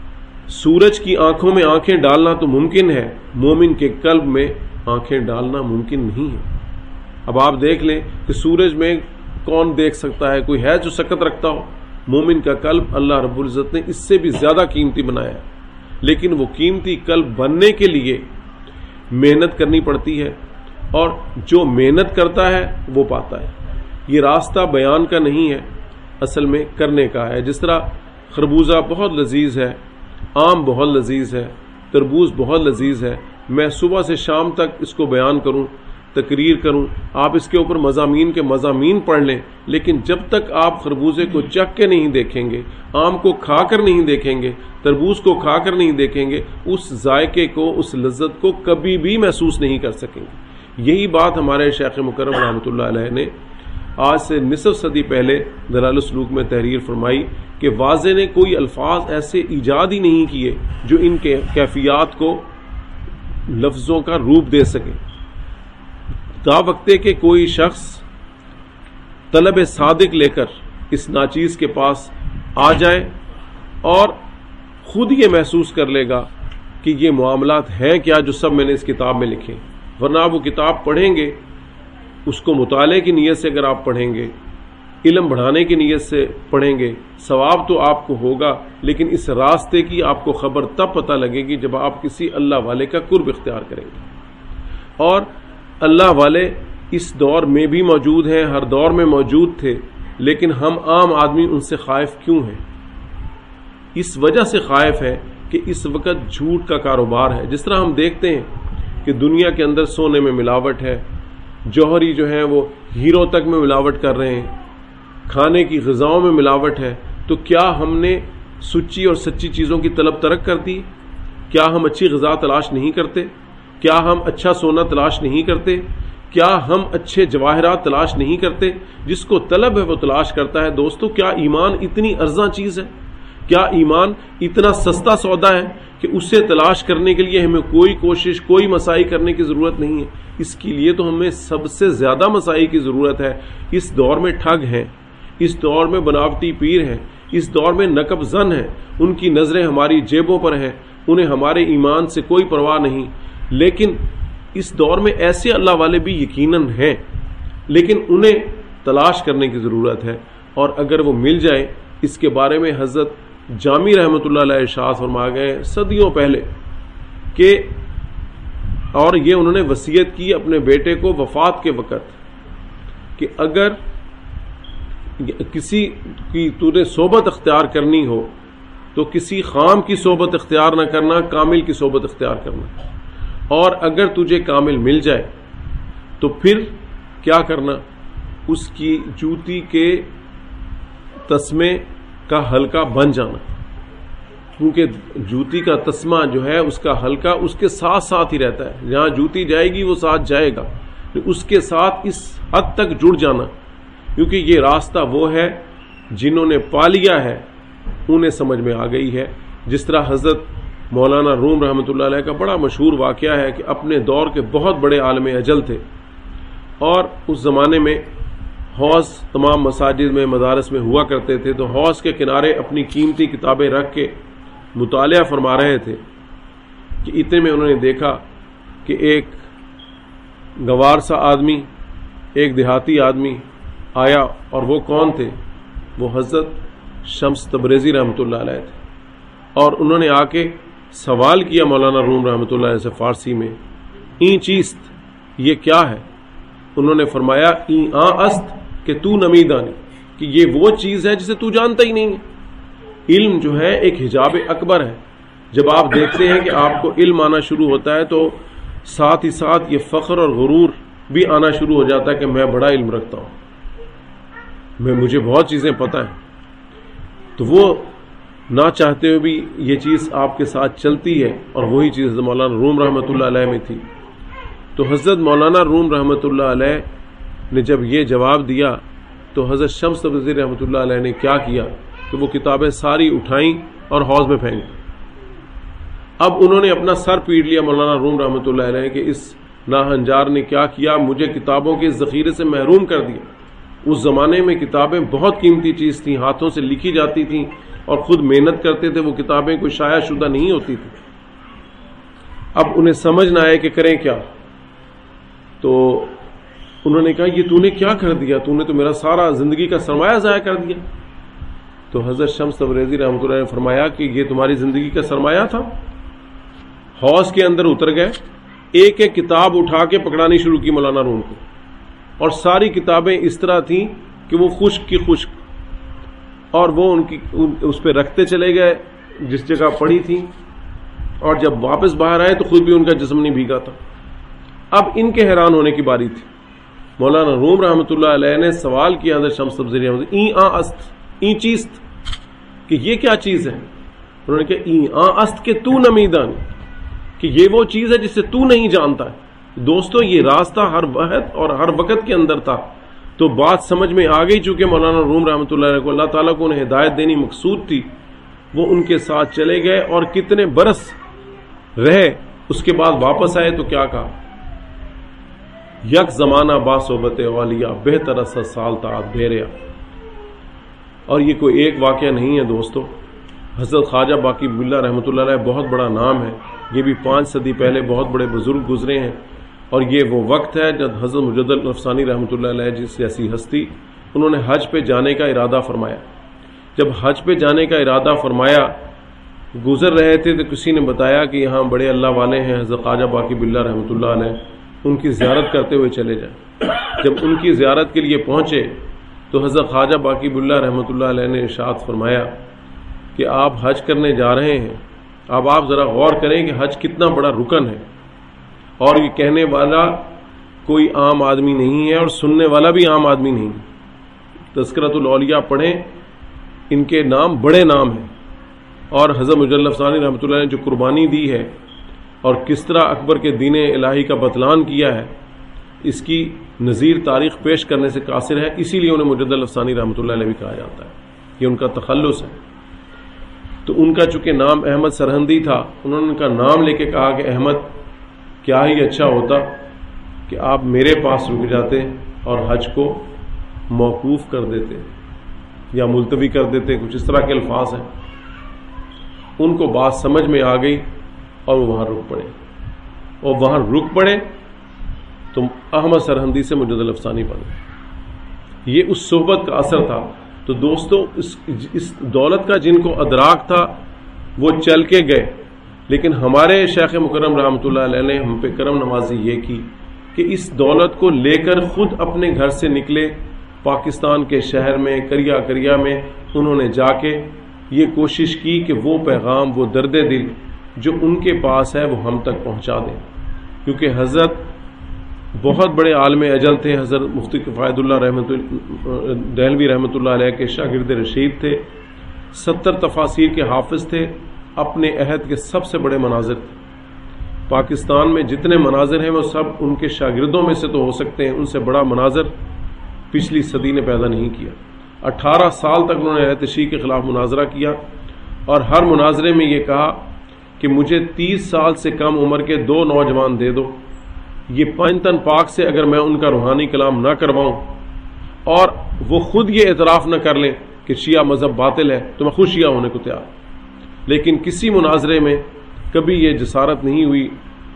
سورج کی آنکھوں میں آنکھیں ڈالنا تو ممکن ہے، مومن کے قلب میں آنکھیں ڈالنا ممکن نہیں ہے. اب آپ دیکھ لیں کہ سورج میں کون دیکھ سکتا ہے؟ کوئی ہے جو سکت رکھتا ہو؟ مومن کا قلب اللہ رب العزت نے اس سے بھی زیادہ قیمتی بنایا ہے. لیکن وہ قیمتی قلب بننے کے لیے محنت کرنی پڑتی ہے، اور جو محنت کرتا ہے وہ پاتا ہے. یہ راستہ بیان کا نہیں ہے، اصل میں کرنے کا ہے. جس طرح خربوزہ بہت لذیذ ہے، آم بہت لذیذ ہے، تربوز بہت لذیذ ہے. میں صبح سے شام تک اس کو بیان کروں، تقریر کروں، آپ اس کے اوپر مضامین کے مضامین پڑھ لیں، لیکن جب تک آپ خربوزے کو چکھ کے نہیں دیکھیں گے، آم کو کھا کر نہیں دیکھیں گے، تربوز کو کھا کر نہیں دیکھیں گے، اس ذائقے کو، اس لذت کو کبھی بھی محسوس نہیں کر سکیں گے. یہی بات ہمارے شیخ مکرم رحمۃ اللہ علیہ نے آج سے نصف صدی پہلے دلائل السلوک میں تحریر فرمائی کہ واضح نے کوئی الفاظ ایسے ایجاد ہی نہیں کیے جو ان کے کیفیات کو لفظوں کا روپ دے سکے. تا وقتے کہ کوئی شخص طلب صادق لے کر اس ناچیز کے پاس آ جائے اور خود یہ محسوس کر لے گا کہ یہ معاملات ہیں کیا جو سب میں نے اس کتاب میں لکھے. ورنہ آپ وہ کتاب پڑھیں گے، اس کو مطالعے کی نیت سے اگر آپ پڑھیں گے، علم بڑھانے کی نیت سے پڑھیں گے، ثواب تو آپ کو ہوگا، لیکن اس راستے کی آپ کو خبر تب پتہ لگے گی جب آپ کسی اللہ والے کا قرب اختیار کریں گے. اور اللہ والے اس دور میں بھی موجود ہیں، ہر دور میں موجود تھے، لیکن ہم عام آدمی ان سے خائف کیوں ہیں؟ اس وجہ سے خائف ہے کہ اس وقت جھوٹ کا کاروبار ہے. جس طرح ہم دیکھتے ہیں کہ دنیا کے اندر سونے میں ملاوٹ ہے، جوہری جو ہیں وہ ہیرو تک میں ملاوٹ کر رہے ہیں، کھانے کی غذاؤں میں ملاوٹ ہے. تو کیا ہم نے سچی اور سچی چیزوں کی طلب ترک کر دی؟ کیا ہم اچھی غذا تلاش نہیں کرتے؟ کیا ہم اچھا سونا تلاش نہیں کرتے؟ کیا ہم اچھے جواہرات تلاش نہیں کرتے؟ جس کو طلب ہے وہ تلاش کرتا ہے. دوستو، کیا ایمان اتنی ارزاں چیز ہے؟ کیا ایمان اتنا سستا سودا ہے کہ اسے تلاش کرنے کے لیے ہمیں کوئی کوشش، کوئی مساعی کرنے کی ضرورت نہیں ہے؟ اس کے لیے تو ہمیں سب سے زیادہ مساعی کی ضرورت ہے. اس دور میں ٹھگ ہیں، اس دور میں بناوٹی پیر ہیں، اس دور میں نقب زن ہیں، ان کی نظریں ہماری جیبوں پر ہیں. انہیں ہمارے ایمان سے کوئی پرواہ نہیں، لیکن اس دور میں ایسے اللہ والے بھی یقیناً ہیں، لیکن انہیں تلاش کرنے کی ضرورت ہے، اور اگر وہ مل جائے۔ اس کے بارے میں حضرت جامی رحمۃ اللہ علیہ ارشاد فرما گئے صدیوں پہلے کہ، اور یہ انہوں نے وصیت کی اپنے بیٹے کو وفات کے وقت کہ اگر کسی کی تو نے صحبت اختیار کرنی ہو تو کسی خام کی صحبت اختیار نہ کرنا، کامل کی صحبت اختیار کرنا، اور اگر تجھے کامل مل جائے تو پھر کیا کرنا، اس کی جوتی کے تسمے کا حلقہ بن جانا، کیونکہ جوتی کا تسمہ جو ہے اس کا حلقہ اس کے ساتھ ساتھ ہی رہتا ہے، جہاں جوتی جائے گی وہ ساتھ جائے گا، اس کے ساتھ اس حد تک جڑ جانا، کیونکہ یہ راستہ وہ ہے جنہوں نے پا لیا ہے انہیں سمجھ میں آ گئی ہے۔ جس طرح حضرت مولانا روم رحمۃ اللہ علیہ کا بڑا مشہور واقعہ ہے کہ اپنے دور کے بہت بڑے عالم اجل تھے، اور اس زمانے میں حوض تمام مساجد میں مدارس میں ہوا کرتے تھے، تو حوض کے کنارے اپنی قیمتی کتابیں رکھ کے مطالعہ فرما رہے تھے کہ اتنے میں انہوں نے دیکھا کہ ایک گوار سا آدمی، ایک دیہاتی آدمی آیا، اور وہ کون تھے؟ وہ حضرت شمس تبریزی رحمۃ اللہ علیہ تھے، اور انہوں نے آ کے سوال کیا مولانا روم رحمۃ اللہ علیہ سے فارسی میں، این چیست، یہ کیا ہے؟ انہوں نے فرمایا این آ است کہ تو نمیدانی، کہ یہ وہ چیز ہے جسے تو جانتا ہی نہیں ہے۔ علم جو ہے ایک حجاب اکبر ہے، جب آپ دیکھتے ہیں کہ آپ کو علم آنا شروع ہوتا ہے تو ساتھ ہی ساتھ یہ فخر اور غرور بھی آنا شروع ہو جاتا ہے کہ میں بڑا علم رکھتا ہوں، میں مجھے بہت چیزیں پتہ ہیں، تو وہ نہ چاہتے ہوئے بھی یہ چیز آپ کے ساتھ چلتی ہے، اور وہی چیز حضرت مولانا روم رحمۃ اللہ علیہ میں تھی۔ تو حضرت مولانا روم رحمۃ اللہ علیہ نے جب یہ جواب دیا تو حضرت شمس تبریزی رحمۃ اللہ علیہ نے کیا کیا کہ وہ کتابیں ساری اٹھائیں اور حوض میں پھینک دیں۔ اب انہوں نے اپنا سر پیٹ لیا مولانا روم رحمۃ اللہ علیہ کہ اس ناہنجار نے کیا کیا، مجھے کتابوں کے ذخیرے سے محروم کر دیا۔ اس زمانے میں کتابیں بہت قیمتی چیز تھیں، ہاتھوں سے لکھی جاتی تھیں، اور خود محنت کرتے تھے، وہ کتابیں کوئی شائع شدہ نہیں ہوتی تھی۔ اب انہیں سمجھ نہ آئے کہ کریں کیا، تو انہوں نے کہا یہ تو نے کیا کر دیا، تو نے تو میرا سارا زندگی کا سرمایہ ضائع کر دیا۔ تو حضرت شمس تبریزی رحمۃ اللہ نے فرمایا کہ یہ تمہاری زندگی کا سرمایہ تھا؟ حوض کے اندر اتر گئے، ایک ایک کتاب اٹھا کے پکڑانی شروع کی مولانا روم کو، اور ساری کتابیں اس طرح تھیں کہ وہ خشک کی خشک، اور وہ ان کی اس پہ رکھتے چلے گئے جس جگہ پڑی تھی، اور جب واپس باہر آئے تو خود بھی ان کا جسم نہیں بھیگا تھا۔ اب ان کے حیران ہونے کی باری تھی۔ مولانا روم رحمۃ اللہ علیہ نے سوال کیا حضرت شمس تبریزی رحمۃ اللہ این آ است این چیست، کہ یہ کیا چیز ہے؟ انہوں نے کہا این آ است کہ تو نمیدان، کہ یہ وہ چیز ہے جسے تو نہیں جانتا ہے۔ دوستو یہ راستہ ہر وقت اور ہر وقت کے اندر تھا، تو بات سمجھ میں آ گئی، چونکہ مولانا روم رحمۃ اللہ علیہ کو اللہ تعالیٰ کو انہیں ہدایت دینی مقصود تھی، وہ ان کے ساتھ چلے گئے، اور کتنے برس رہے، اس کے بعد واپس آئے تو کیا کہا، یک زمانہ با صحبت اولیاء بہتر اسا سال تا بیریا۔ اور یہ کوئی ایک واقعہ نہیں ہے دوستو، حضرت خواجہ باقی باللہ رحمۃ اللہ علیہ بہت بڑا نام ہے، یہ بھی پانچ صدی پہلے بہت بڑے بزرگ گزرے ہیں، اور یہ وہ وقت ہے جب حضرت مجدد الافسانی رحمۃ اللہ علیہ جس جیسی ہستی، انہوں نے حج پہ جانے کا ارادہ فرمایا۔ جب حج پہ جانے کا ارادہ فرمایا، گزر رہے تھے تو کسی نے بتایا کہ یہاں بڑے اللہ والے ہیں حضرت خواجہ باقی باللہ رحمۃ اللہ علیہ، ان کی زیارت کرتے ہوئے چلے جائیں۔ جب ان کی زیارت کے لیے پہنچے تو حضرت خواجہ باقی باللہ رحمۃ اللہ علیہ نے ارشاد فرمایا کہ آپ حج کرنے جا رہے ہیں، اب آپ ذرا غور کریں کہ حج کتنا بڑا رکن ہے، اور یہ کہنے والا کوئی عام آدمی نہیں ہے، اور سننے والا بھی عام آدمی نہیں۔ تذکرۃ الاولیاء پڑھیں، ان کے نام بڑے نام ہیں، اور حضرت مجدد الافسانی رحمۃ اللہ نے جو قربانی دی ہے اور کس طرح اکبر کے دین الہی کا بطلان کیا ہے، اس کی نظیر تاریخ پیش کرنے سے قاصر ہے، اسی لیے انہیں مجدد الافسانی رحمۃ اللہ علیہ بھی کہا جاتا ہے، یہ ان کا تخلص ہے۔ تو ان کا چونکہ نام احمد سرہندی تھا، انہوں نے ان کا نام لے کے کہا کہ احمد کیا ہی اچھا ہوتا کہ آپ میرے پاس رک جاتے اور حج کو موقوف کر دیتے یا ملتوی کر دیتے، کچھ اس طرح کے الفاظ ہیں۔ ان کو بات سمجھ میں آ گئی اور وہ وہاں رک پڑے، اور وہاں رک پڑے تو احمد سرہندی سے مجدد الافسانی بن گئے۔ یہ اس صحبت کا اثر تھا۔ تو دوستو اس, اس دولت کا جن کو ادراک تھا وہ چل کے گئے، لیکن ہمارے شیخ مکرم رحمۃ اللہ علیہ نے ہم پہ کرم نوازی یہ کی کہ اس دولت کو لے کر خود اپنے گھر سے نکلے، پاکستان کے شہر میں کریا کریا میں انہوں نے جا کے یہ کوشش کی کہ وہ پیغام، وہ درد دل جو ان کے پاس ہے وہ ہم تک پہنچا دیں، کیونکہ حضرت بہت بڑے عالم اجل تھے۔ حضرت مفتی کفایت اللہ رحمۃ دہلوی رحمۃ اللہ علیہ کے شاگرد رشید تھے، ستر تفاسیر کے حافظ تھے، اپنے عہد کے سب سے بڑے مناظر تھے۔ پاکستان میں جتنے مناظر ہیں وہ سب ان کے شاگردوں میں سے تو ہو سکتے ہیں، ان سے بڑا مناظر پچھلی صدی نے پیدا نہیں کیا۔ اٹھارہ سال تک انہوں نے اہل تشیع کے خلاف مناظرہ کیا، اور ہر مناظرے میں یہ کہا کہ مجھے تیس سال سے کم عمر کے دو نوجوان دے دو، یہ پنجتن پاک سے اگر میں ان کا روحانی کلام نہ کرواؤں اور وہ خود یہ اعتراف نہ کر لیں کہ شیعہ مذہب باطل ہے تو میں خود شیعہ ہونے کو تیار۔ لیکن کسی مناظرے میں کبھی یہ جسارت نہیں ہوئی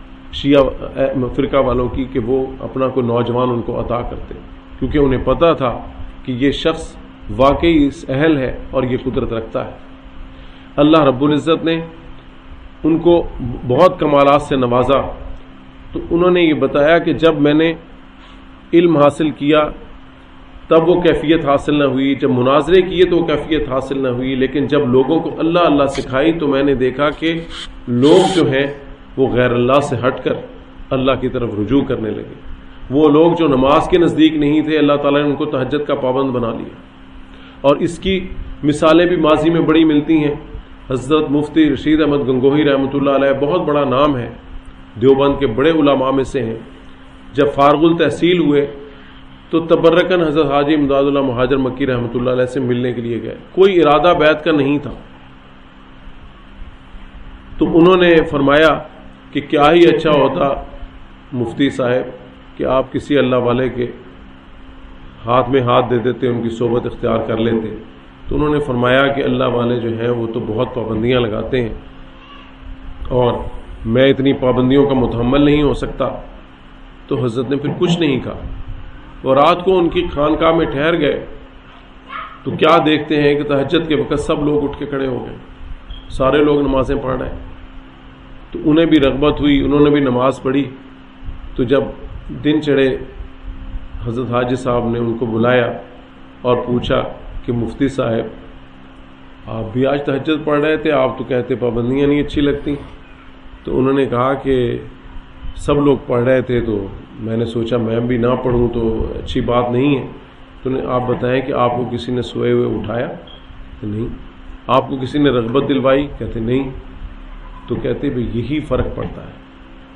شیعہ فرقہ والوں کی کہ وہ اپنا کوئی نوجوان ان کو عطا کرتے، کیونکہ انہیں پتا تھا کہ یہ شخص واقعی اس اہل ہے اور یہ قدرت رکھتا ہے۔ اللہ رب العزت نے ان کو بہت کمالات سے نوازا، تو انہوں نے یہ بتایا کہ جب میں نے علم حاصل کیا تب وہ کیفیت حاصل نہ ہوئی، جب مناظرے کیے تو وہ کیفیت حاصل نہ ہوئی، لیکن جب لوگوں کو اللہ اللہ سکھائی تو میں نے دیکھا کہ لوگ جو ہیں وہ غیر اللہ سے ہٹ کر اللہ کی طرف رجوع کرنے لگے۔ وہ لوگ جو نماز کے نزدیک نہیں تھے، اللہ تعالیٰ نے ان کو تہجد کا پابند بنا لیا، اور اس کی مثالیں بھی ماضی میں بڑی ملتی ہیں۔ حضرت مفتی رشید احمد گنگوہی رحمۃ اللہ علیہ بہت بڑا نام ہے، دیوبند کے بڑے علماء میں سے ہیں۔ جب فارغ التحصیل ہوئے تو تبرکن حضرت حاجی امداد اللہ مہاجر مکی رحمۃ اللہ علیہ سے ملنے کے لیے گئے، کوئی ارادہ بیعت کا نہیں تھا۔ تو انہوں نے فرمایا کہ کیا ہی اچھا ہوتا مفتی صاحب کہ آپ کسی اللہ والے کے ہاتھ میں ہاتھ دے دیتے، ان کی صحبت اختیار کر لیتے۔ تو انہوں نے فرمایا کہ اللہ والے جو ہیں وہ تو بہت پابندیاں لگاتے ہیں، اور میں اتنی پابندیوں کا متحمل نہیں ہو سکتا۔ تو حضرت نے پھر کچھ نہیں کہا، اور رات کو ان کی خانقاہ میں ٹھہر گئے۔ تو کیا دیکھتے ہیں کہ تہجد کے وقت سب لوگ اٹھ کے کھڑے ہو گئے، سارے لوگ نمازیں پڑھ رہے ہیں۔ تو انہیں بھی رغبت ہوئی، انہوں نے بھی نماز پڑھی۔ تو جب دن چڑھے حضرت حاجی صاحب نے ان کو بلایا اور پوچھا کہ مفتی صاحب آپ بھی آج تہجد پڑھ رہے تھے، آپ تو کہتے پابندیاں نہیں اچھی لگتی۔ تو انہوں نے کہا کہ سب لوگ پڑھ رہے تھے تو میں نے سوچا میں بھی نہ پڑھوں تو اچھی بات نہیں ہے۔ تو آپ بتائیں کہ آپ کو کسی نے سوئے ہوئے اٹھایا؟ کہ نہیں۔ آپ کو کسی نے رغبت دلوائی؟ کہتے نہیں۔ تو کہتے بھی یہی فرق پڑتا ہے۔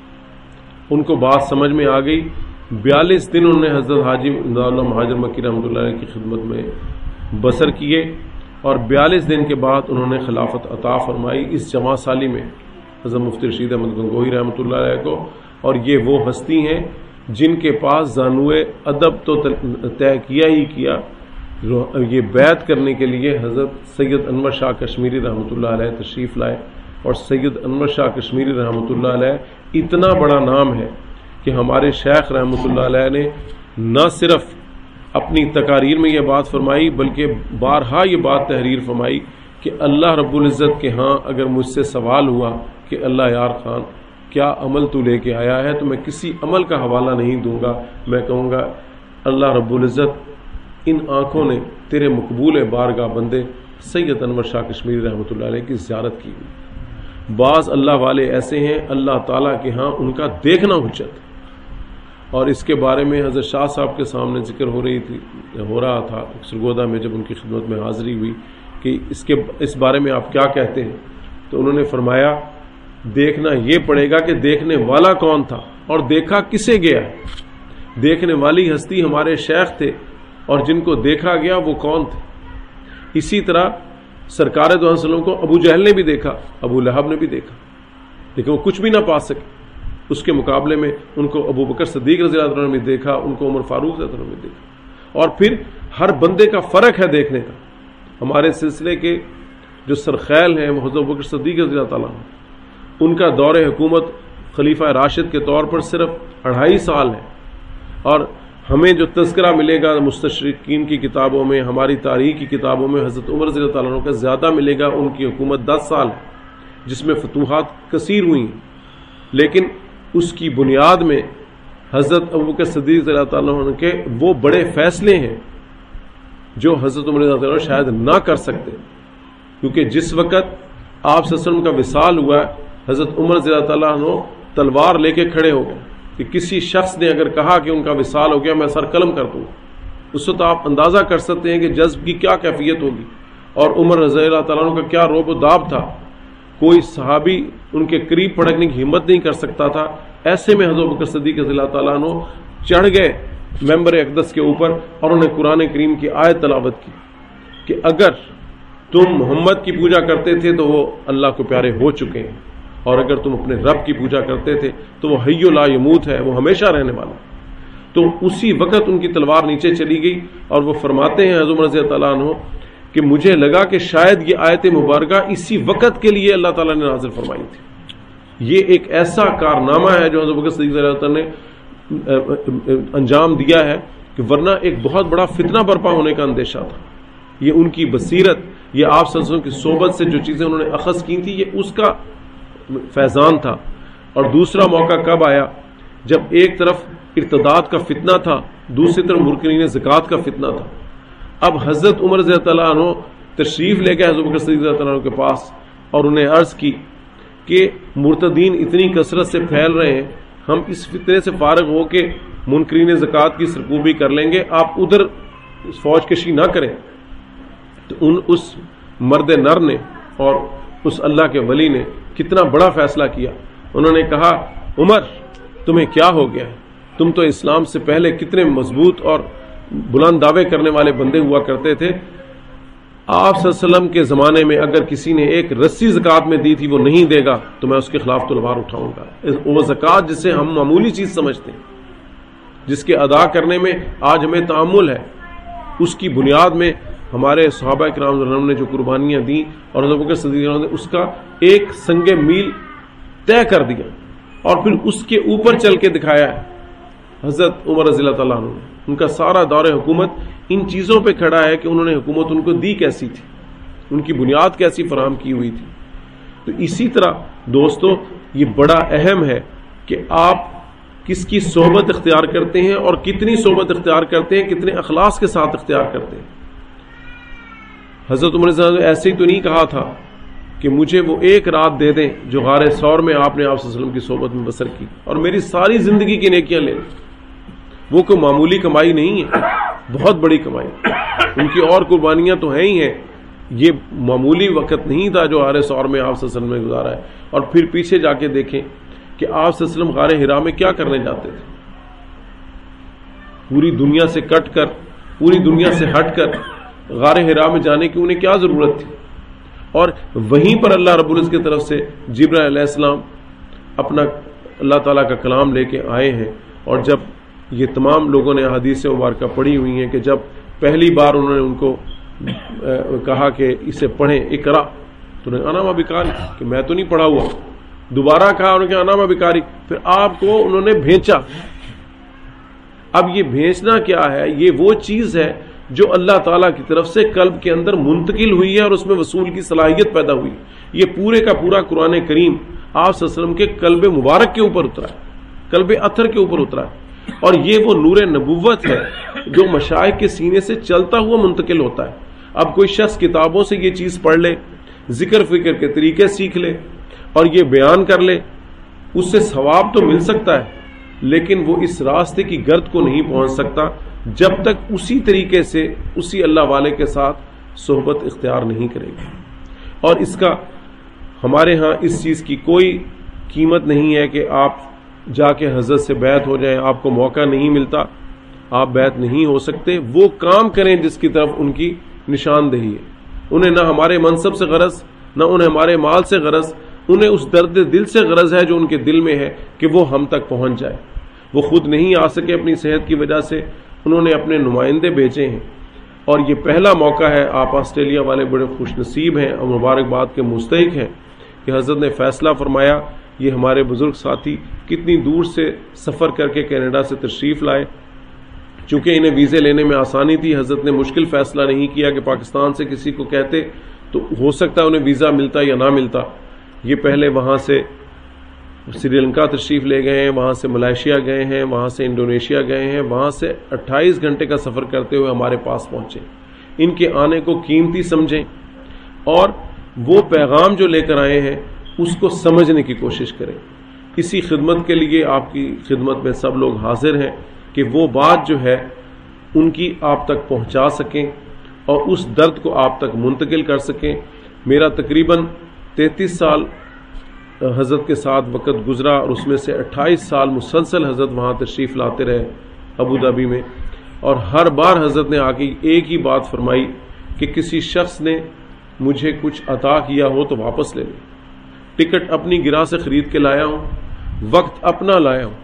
ان کو بات سمجھ میں آ گئی۔ بیالیس دن انہوں نے حضرت حاجی امداد اللہ مہاجر مکی رحمۃ اللہ علیہ کی خدمت میں بسر کیے، اور بیالیس دن کے بعد انہوں نے خلافت عطا فرمائی اس جمع سالی میں حضرت مفتی رشید احمد گنگوہی رحمۃ اللہ علیہ کو۔ اور یہ وہ ہستی ہیں جن کے پاس زانوئے ادب تو طے کیا ہی کیا، یہ بیعت کرنے کے لیے حضرت سید انور شاہ کشمیری رحمۃ اللہ علیہ تشریف لائے، اور سید انور شاہ کشمیری رحمۃ اللہ علیہ اتنا بڑا نام ہے کہ ہمارے شیخ رحمۃ اللہ علیہ نے نہ صرف اپنی تقاریر میں یہ بات فرمائی بلکہ بارہا یہ بات تحریر فرمائی کہ اللہ رب العزت کے ہاں اگر مجھ سے سوال ہوا کہ اللہ یار خان کیا عمل تو لے کے آیا ہے، تو میں کسی عمل کا حوالہ نہیں دوں گا، میں کہوں گا اللہ رب العزت ان آنکھوں نے تیرے مقبول بارگاہ بندے سید انور شاہ کشمیری رحمۃ اللہ علیہ کی زیارت کی ہوئی۔ بعض اللہ والے ایسے ہیں اللہ تعالیٰ کے ہاں ان کا دیکھنا حجت ہے، اور اس کے بارے میں حضرت شاہ صاحب کے سامنے ذکر ہو رہی تھی ہو رہا تھا سرگودا میں جب ان کی خدمت میں حاضری ہوئی کہ اس کے اس بارے میں آپ کیا کہتے ہیں۔ تو انہوں نے فرمایا دیکھنا یہ پڑے گا کہ دیکھنے والا کون تھا اور دیکھا کسے گیا ہے۔ دیکھنے والی ہستی ہمارے شیخ تھے، اور جن کو دیکھا گیا وہ کون تھے۔ اسی طرح سرکار دو علیہ وسلم کو ابو جہل نے بھی دیکھا، ابو لہب نے بھی دیکھا، لیکن وہ کچھ بھی نہ پا سکے۔ اس کے مقابلے میں ان کو ابو بکر صدیق رضی اللہ عنہ نے بھی دیکھا، ان کو عمر فاروق رضی اللہ عنہ نے بھی دیکھا۔ اور پھر ہر بندے کا فرق ہے دیکھنے کا۔ ہمارے سلسلے کے جو سرخیل ہیں وہ حضرت ابو بکر صدیق رضی اللہ عنہ، ان کا دور حکومت خلیفہ راشد کے طور پر صرف اڑھائی سال ہے، اور ہمیں جو تذکرہ ملے گا مستشرقین کی کتابوں میں، ہماری تاریخ کی کتابوں میں حضرت عمر رضی اللہ تعالیٰ عنہ کا زیادہ ملے گا. ان کی حکومت دس سال ہے جس میں فتوحات کثیر ہوئی ہیں، لیکن اس کی بنیاد میں حضرت ابوبکر صدیق رضی اللہ تعالیٰ عنہ کے وہ بڑے فیصلے ہیں جو حضرت عمر رضی اللہ تعالیٰ عنہ شاید نہ کر سکتے، کیونکہ جس وقت آپ صلی اللہ علیہ وسلم کا وصال ہوا، حضرت عمر رضی اللہ تعالیٰ عنہ تلوار لے کے کھڑے ہو گئے کہ کسی شخص نے اگر کہا کہ ان کا وصال ہو گیا میں سر قلم کر دوں. اس وقت آپ اندازہ کر سکتے ہیں کہ جذب کی کیا کیفیت ہوگی، اور عمر رضی اللہ تعالیٰ عنہ کا کیا روب و داب تھا. کوئی صحابی ان کے قریب پڑکنے کی ہمت نہیں کر سکتا تھا. ایسے میں حضرت ابوبکر صدیق رضی اللہ تعالیٰ عنہ چڑھ گئے ممبر اقدس کے اوپر اور انہوں نے قرآن کریم کی آیت تلاوت کی کہ اگر تم محمد کی پوجا کرتے تھے تو وہ اللہ کو پیارے ہو چکے ہیں، اور اگر تم اپنے رب کی پوجا کرتے تھے تو وہ حی لا یموت ہے، وہ ہمیشہ رہنے والا. تو اسی وقت ان کی تلوار نیچے چلی گئی، اور وہ فرماتے ہیں حضرت رضی اللہ تعالیٰ عنہ کہ مجھے لگا کہ شاید یہ آیت مبارکہ اسی وقت کے لیے اللہ تعالیٰ نے نازل فرمائی تھی. یہ ایک ایسا کارنامہ ہے جو حضرت ابوبکر صدیق رضی اللہ تعالیٰ نے انجام دیا ہے کہ ورنہ ایک بہت بڑا فتنہ برپا ہونے کا اندیشہ تھا. یہ ان کی بصیرت، یہ آپ صلی اللہ علیہ وسلم کی صحبت سے جو چیزیں انہوں نے اخذ کی تھی، یہ اس کا فیضان تھا. اور دوسرا موقع کب آیا؟ جب ایک طرف ارتداد کا فتنہ تھا، دوسری طرف منکرین زکوٰۃ کا فتنہ تھا. اب حضرت عمر رضی اللہ عنہ تشریف لے گئے حضرت ابوبکر صدیق رضی اللہ عنہ کے پاس، اور انہیں عرض کی کہ مرتدین اتنی کثرت سے پھیل رہے ہیں، ہم اس فتنے سے فارغ ہو کے منکرین زکوٰۃ کی سرکوبی کر لیں گے، آپ ادھر فوج کشی نہ کریں. تو ان اس مرد نر نے اور اس اللہ کے ولی نے کتنا بڑا فیصلہ کیا. انہوں نے کہا عمر تمہیں کیا ہو گیا ہے؟ تم تو اسلام سے پہلے کتنے مضبوط اور بلند دعوے کرنے والے بندے ہوا کرتے تھے. آپ صلی اللہ علیہ وسلم کے زمانے میں اگر کسی نے ایک رسی زکوٰۃ میں دی تھی وہ نہیں دے گا تو میں اس کے خلاف تلوار اٹھاؤں گا. وہ زکوٰۃ جسے ہم معمولی چیز سمجھتے ہیں، جس کے ادا کرنے میں آج ہمیں تعامل ہے، اس کی بنیاد میں ہمارے صحابہ کرام رضی اللہ عنہم نے جو قربانیاں دیں اور حضرت ابوبکر صدیق نے اس کا ایک سنگ میل طے کر دیا اور پھر اس کے اوپر چل کے دکھایا ہے. حضرت عمر رضی اللہ تعالیٰ عنہ ان کا سارا دور حکومت ان چیزوں پہ کھڑا ہے کہ انہوں نے حکومت ان کو دی کیسی تھی، ان کی بنیاد کیسی فراہم کی ہوئی تھی. تو اسی طرح دوستو یہ بڑا اہم ہے کہ آپ کس کی صحبت اختیار کرتے ہیں اور کتنی صحبت اختیار کرتے ہیں، کتنے اخلاص کے ساتھ اختیار کرتے ہیں. حضرت عمر رضی اللہ عنہ نے ایسے ہی تو نہیں کہا تھا کہ مجھے وہ ایک رات دے دیں جو غار ثور میں آپ نے آپ صلی اللہ علیہ وسلم کی صحبت میں بسر کی اور میری ساری زندگی کی نیکیاں لے لیں. وہ کوئی معمولی کمائی نہیں ہے، بہت بڑی کمائی. ان کی اور قربانیاں تو ہیں ہی ہیں، یہ معمولی وقت نہیں تھا جو غار ثور میں آپ صلی اللہ علیہ وسلم نے گزارا ہے. اور پھر پیچھے جا کے دیکھیں کہ آپ صلی اللہ علیہ وسلم غار حرا میں کیا کرنے جاتے تھے. پوری دنیا سے کٹ کر، پوری دنیا سے ہٹ کر غار حرا میں جانے کی انہیں کیا ضرورت تھی. اور وہیں پر اللہ رب العزت کی طرف سے جبرائیل علیہ السلام اپنا اللہ تعالیٰ کا کلام لے کے آئے ہیں. اور جب یہ تمام لوگوں نے احادیث مبارکہ پڑھی ہوئی ہیں کہ جب پہلی بار انہوں نے ان کو کہا کہ اسے پڑھیں اقرا، تو انہوں نے اناما بکاری کہ میں تو نہیں پڑھا ہوا. دوبارہ کہا انہوں نے کہ اناما بکاری، پھر آپ کو انہوں نے بھیجا. اب یہ بھیجنا کیا ہے؟ یہ وہ چیز ہے جو اللہ تعالیٰ کی طرف سے قلب کے اندر منتقل ہوئی ہے اور اس میں وصول کی صلاحیت پیدا ہوئی. یہ پورے کا پورا قرآن کریم آپ صلی اللہ علیہ وسلم کے قلب مبارک کے اوپر اترا ہے، قلب اطہر کے اوپر اترا ہے. اور یہ وہ نور نبوت ہے جو مشائخ کے سینے سے چلتا ہوا منتقل ہوتا ہے. اب کوئی شخص کتابوں سے یہ چیز پڑھ لے، ذکر فکر کے طریقے سیکھ لے اور یہ بیان کر لے، اس سے ثواب تو مل سکتا ہے، لیکن وہ اس راستے کی گرد کو نہیں پہنچ سکتا جب تک اسی طریقے سے اسی اللہ والے کے ساتھ صحبت اختیار نہیں کرے گا. اور اس کا ہمارے ہاں اس چیز کی کوئی قیمت نہیں ہے کہ آپ جا کے حضرت سے بیعت ہو جائیں. آپ کو موقع نہیں ملتا، آپ بیعت نہیں ہو سکتے. وہ کام کریں جس کی طرف ان کی نشاندہی ہے. انہیں نہ ہمارے منصب سے غرض، نہ انہیں ہمارے مال سے غرض، انہیں اس درد دل سے غرض ہے جو ان کے دل میں ہے کہ وہ ہم تک پہنچ جائے. وہ خود نہیں آ سکے اپنی صحت کی وجہ سے، انہوں نے اپنے نمائندے بھیجے ہیں. اور یہ پہلا موقع ہے، آپ آسٹریلیا والے بڑے خوش نصیب ہیں اور مبارکباد کے مستحق ہیں کہ حضرت نے فیصلہ فرمایا. یہ ہمارے بزرگ ساتھی کتنی دور سے سفر کر کے کینیڈا سے تشریف لائے. چونکہ انہیں ویزے لینے میں آسانی تھی، حضرت نے مشکل فیصلہ نہیں کیا کہ پاکستان سے کسی کو کہتے تو ہو سکتا ہے انہیں ویزا ملتا یا نہ ملتا. یہ پہلے وہاں سے سری لنکا تشریف لے گئے ہیں، وہاں سے ملائیشیا گئے ہیں، وہاں سے انڈونیشیا گئے ہیں، وہاں سے اٹھائیس گھنٹے کا سفر کرتے ہوئے ہمارے پاس پہنچے. ان کے آنے کو قیمتی سمجھیں اور وہ پیغام جو لے کر آئے ہیں اس کو سمجھنے کی کوشش کریں. اسی خدمت کے لیے آپ کی خدمت میں سب لوگ حاضر ہیں کہ وہ بات جو ہے ان کی آپ تک پہنچا سکیں اور اس درد کو آپ تک منتقل کر سکیں. میرا تقریباً تینتیس سال حضرت کے ساتھ وقت گزرا اور اس میں سے اٹھائیس سال مسلسل حضرت وہاں تشریف لاتے رہے ابو دھابی میں، اور ہر بار حضرت نے آ کے ایک ہی بات فرمائی کہ کسی شخص نے مجھے کچھ عطا کیا ہو تو واپس لے لیں. ٹکٹ اپنی گرا سے خرید کے لایا ہوں، وقت اپنا لایا ہوں،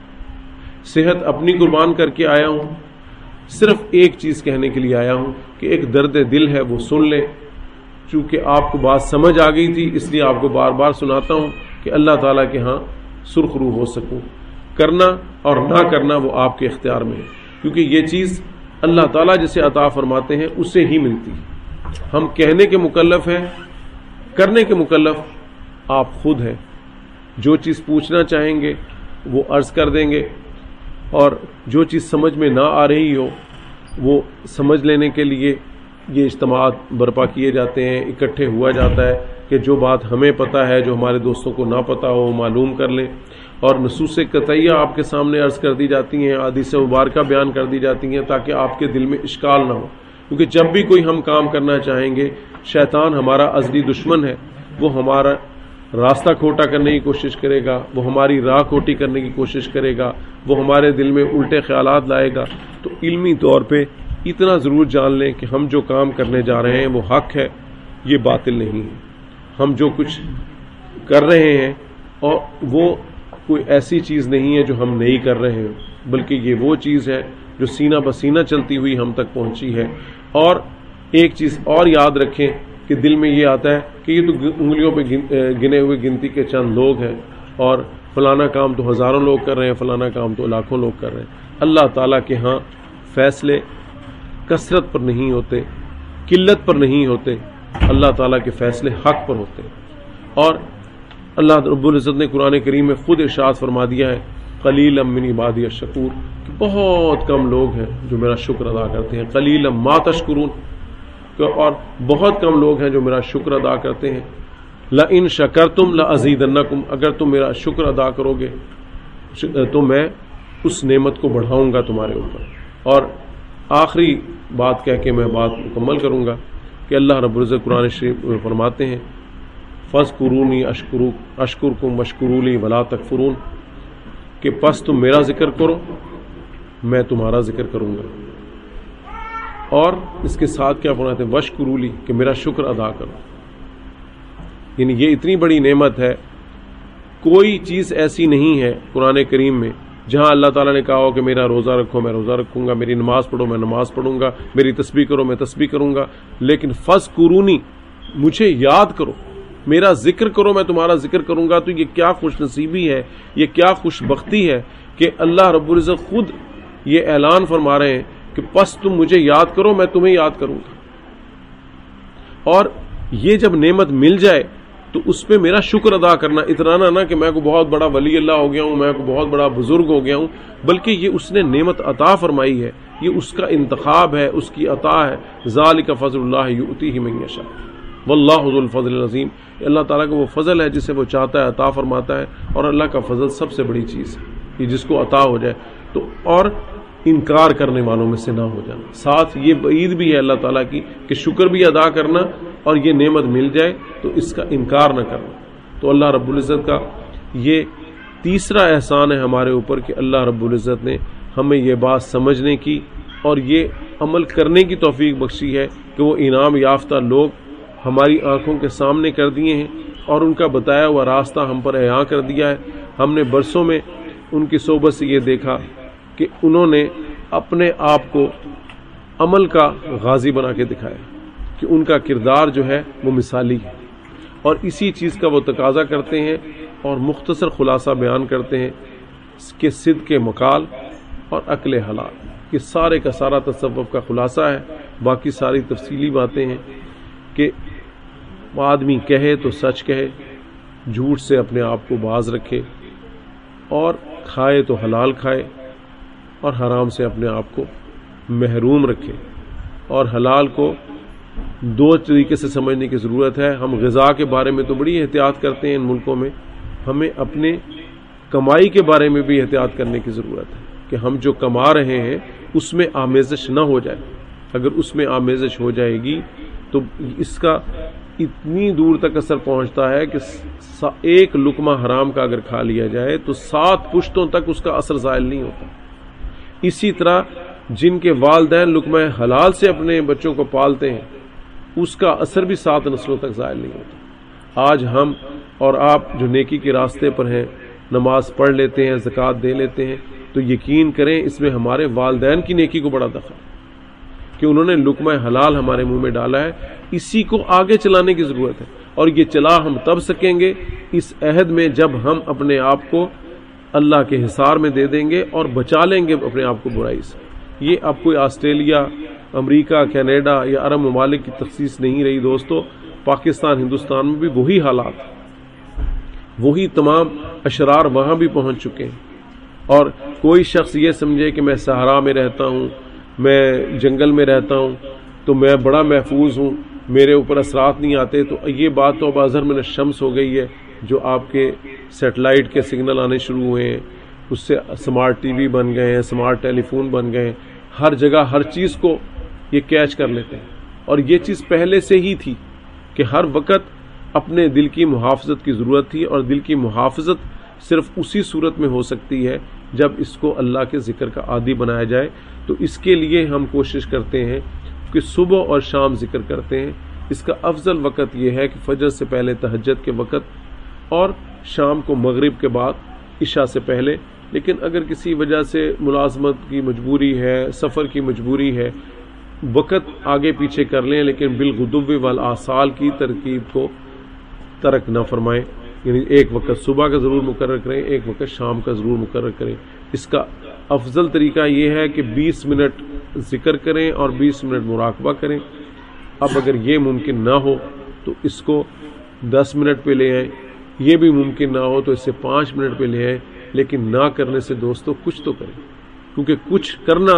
صحت اپنی قربان کر کے آیا ہوں. صرف ایک چیز کہنے کے لیے آیا ہوں کہ ایک درد دل ہے وہ سن لیں. چونکہ آپ کو بات سمجھ آ گئی تھی اس لیے آپ کو بار بار سناتا ہوں کہ اللہ تعالیٰ کے ہاں سرخ روح ہو سکوں. کرنا اور نہ کرنا وہ آپ کے اختیار میں ہے، کیونکہ یہ چیز اللہ تعالیٰ جسے عطا فرماتے ہیں اسے ہی ملتی ہے. ہم کہنے کے مکلف ہیں، کرنے کے مکلف آپ خود ہیں. جو چیز پوچھنا چاہیں گے وہ عرض کر دیں گے، اور جو چیز سمجھ میں نہ آ رہی ہو وہ سمجھ لینے کے لیے یہ اجتماعات برپا کیے جاتے ہیں. اکٹھے ہوا جاتا ہے کہ جو بات ہمیں پتہ ہے جو ہمارے دوستوں کو نہ پتہ ہو معلوم کر لیں، اور نصوص قطعیہ آپ کے سامنے عرض کر دی جاتی ہیں، احادیث مبارکہ بیان کر دی جاتی ہیں تاکہ آپ کے دل میں اشکال نہ ہو. کیونکہ جب بھی کوئی ہم کام کرنا چاہیں گے شیطان ہمارا ازلی دشمن ہے، وہ ہمارا راستہ کھوٹا کرنے کی کوشش کرے گا، وہ ہماری راہ کھوٹی کرنے کی کوشش کرے گا، وہ ہمارے دل میں الٹے خیالات لائے گا. تو علمی طور پہ اتنا ضرور جان لیں کہ ہم جو کام کرنے جا رہے ہیں وہ حق ہے، یہ باطل نہیں ہے. ہم جو کچھ کر رہے ہیں اور وہ کوئی ایسی چیز نہیں ہے جو ہم نہیں کر رہے ہیں، بلکہ یہ وہ چیز ہے جو سینہ بسینہ چلتی ہوئی ہم تک پہنچی ہے. اور ایک چیز اور یاد رکھیں کہ دل میں یہ آتا ہے کہ یہ تو انگلیوں پہ گنے ہوئے گنتی کے چند لوگ ہیں اور فلانا کام تو ہزاروں لوگ کر رہے ہیں، فلانا کام تو لاکھوں لوگ کر رہے ہیں. اللہ تعالیٰ کے ہاں فیصلے کثرت پر نہیں ہوتے، قلت پر نہیں ہوتے، اللہ تعالیٰ کے فیصلے حق پر ہوتے ہیں. اور اللہ رب العزت نے قرآن کریم میں خود ارشاد فرما دیا ہے قلیلا من عبادی الشکور، کہ بہت کم لوگ ہیں جو میرا شکر ادا کرتے ہیں. قلیلا ما تشکرون، اور بہت کم لوگ ہیں جو میرا شکر ادا کرتے ہیں. لئن شکرتم لازیدنکم، اگر تم میرا شکر ادا کرو گے تو میں اس نعمت کو بڑھاؤں گا تمہارے اوپر. اور آخری بات کہہ کے میں بات مکمل کروں گا کہ اللہ رب العزت قرآن شریف میں فرماتے ہیں فَاذْكُرُونِي أَشْكُرْكُمْ وَاشْكُرُوا لِي وَلَا تَكْفُرُونَ، کہ پس تم میرا ذکر کرو میں تمہارا ذکر کروں گا. اور اس کے ساتھ کیا فرماتے ہیں وَاشْكُرُوا لِي، کہ میرا شکر ادا کرو. یعنی یہ اتنی بڑی نعمت ہے، کوئی چیز ایسی نہیں ہے قرآن کریم میں جہاں اللہ تعالیٰ نے کہا ہو کہ میرا روزہ رکھو میں روزہ رکھوں گا، میری نماز پڑھو میں نماز پڑھوں گا، میری تسبیح کرو میں تسبیح کروں گا. لیکن فَاذْكُرُونِي، مجھے یاد کرو، میرا ذکر کرو میں تمہارا ذکر کروں گا. تو یہ کیا خوش نصیبی ہے، یہ کیا خوش بختی ہے کہ اللہ رب العزت خود یہ اعلان فرما رہے ہیں کہ پس تم مجھے یاد کرو میں تمہیں یاد کروں گا. اور یہ جب نعمت مل جائے تو اس پہ میرا شکر ادا کرنا، اترانا نہ کہ میں کو بہت بڑا ولی اللہ ہو گیا ہوں، میں کو بہت بڑا بزرگ ہو گیا ہوں، بلکہ یہ اس نے نعمت عطا فرمائی ہے، یہ اس کا انتخاب ہے، اس کی عطا ہے. ذالک فضل اللہ یؤتیہ من یشاء واللہ ذو الفضل العظیم. اللہ تعالیٰ کا وہ فضل ہے جسے وہ چاہتا ہے عطا فرماتا ہے، اور اللہ کا فضل سب سے بڑی چیز ہے کہ جس کو عطا ہو جائے تو اور انکار کرنے والوں میں سے نہ ہو جانا. ساتھ یہ بعید بھی ہے اللہ تعالیٰ کی کہ شکر بھی ادا کرنا اور یہ نعمت مل جائے تو اس کا انکار نہ کرنا. تو اللہ رب العزت کا یہ تیسرا احسان ہے ہمارے اوپر کہ اللہ رب العزت نے ہمیں یہ بات سمجھنے کی اور یہ عمل کرنے کی توفیق بخشی ہے کہ وہ انعام یافتہ لوگ ہماری آنکھوں کے سامنے کر دیے ہیں اور ان کا بتایا ہوا راستہ ہم پر عیاں کر دیا ہے. ہم نے برسوں میں ان کی صحبت سے یہ دیکھا کہ انہوں نے اپنے آپ کو عمل کا غازی بنا کے دکھایا کہ ان کا کردار جو ہے وہ مثالی ہے. اور اسی چیز کا وہ تقاضا کرتے ہیں اور مختصر خلاصہ بیان کرتے ہیں کہ صدق مقال اور عقل حلال، کہ سارے کا سارا تصوف کا خلاصہ ہے. باقی ساری تفصیلی باتیں ہیں کہ آدمی کہے تو سچ کہے، جھوٹ سے اپنے آپ کو باز رکھے، اور کھائے تو حلال کھائے، اور حرام سے اپنے آپ کو محروم رکھے. اور حلال کو دو طریقے سے سمجھنے کی ضرورت ہے. ہم غذا کے بارے میں تو بڑی احتیاط کرتے ہیں ان ملکوں میں، ہمیں اپنے کمائی کے بارے میں بھی احتیاط کرنے کی ضرورت ہے کہ ہم جو کما رہے ہیں اس میں آمیزش نہ ہو جائے. اگر اس میں آمیزش ہو جائے گی تو اس کا اتنی دور تک اثر پہنچتا ہے کہ ایک لقمہ حرام کا اگر کھا لیا جائے تو سات پشتوں تک اس کا اثر زائل نہیں ہوتا. اسی طرح جن کے والدین لقمہ حلال سے اپنے بچوں کو پالتے ہیں اس کا اثر بھی سات نسلوں تک زائل نہیں ہوتا. آج ہم اور آپ جو نیکی کے راستے پر ہیں، نماز پڑھ لیتے ہیں، زکوٰۃ دے لیتے ہیں، تو یقین کریں اس میں ہمارے والدین کی نیکی کو بڑا دخل کہ انہوں نے لقمہ حلال ہمارے منہ میں ڈالا ہے. اسی کو آگے چلانے کی ضرورت ہے، اور یہ چلا ہم تب سکیں گے اس عہد میں جب ہم اپنے آپ کو اللہ کے حصار میں دے دیں گے اور بچا لیں گے اپنے آپ کو برائی سے. یہ اب کوئی آسٹریلیا، امریکہ، کینیڈا یا عرب ممالک کی تخصیص نہیں رہی دوستو. پاکستان، ہندوستان میں بھی وہی حالات، وہی تمام اشرار وہاں بھی پہنچ چکے ہیں. اور کوئی شخص یہ سمجھے کہ میں صحرا میں رہتا ہوں، میں جنگل میں رہتا ہوں تو میں بڑا محفوظ ہوں، میرے اوپر اثرات نہیں آتے، تو یہ بات تو اب اظہر من الشمس ہو گئی ہے. جو آپ کے سیٹلائٹ کے سگنل آنے شروع ہوئے ہیں، اس سے سمارٹ ٹی وی بن گئے ہیں، سمارٹ ٹیلی فون بن گئے ہیں، ہر جگہ ہر چیز کو یہ کیچ کر لیتے ہیں. اور یہ چیز پہلے سے ہی تھی کہ ہر وقت اپنے دل کی محافظت کی ضرورت تھی، اور دل کی محافظت صرف اسی صورت میں ہو سکتی ہے جب اس کو اللہ کے ذکر کا عادی بنایا جائے. تو اس کے لیے ہم کوشش کرتے ہیں کہ صبح اور شام ذکر کرتے ہیں. اس کا افضل وقت یہ ہے کہ فجر سے پہلے تہجد کے وقت، اور شام کو مغرب کے بعد عشاء سے پہلے. لیکن اگر کسی وجہ سے ملازمت کی مجبوری ہے، سفر کی مجبوری ہے، وقت آگے پیچھے کر لیں، لیکن بالغدو والآصال کی ترکیب کو ترک نہ فرمائیں. یعنی ایک وقت صبح کا ضرور مقرر کریں، ایک وقت شام کا ضرور مقرر کریں. اس کا افضل طریقہ یہ ہے کہ بیس منٹ ذکر کریں اور بیس منٹ مراقبہ کریں. اب اگر یہ ممکن نہ ہو تو اس کو دس منٹ پہ لے آئیں، یہ بھی ممکن نہ ہو تو اس سے پانچ منٹ پہ لے آئیں. لیکن نہ کرنے سے دوستو کچھ تو کریں، کیونکہ کچھ کرنا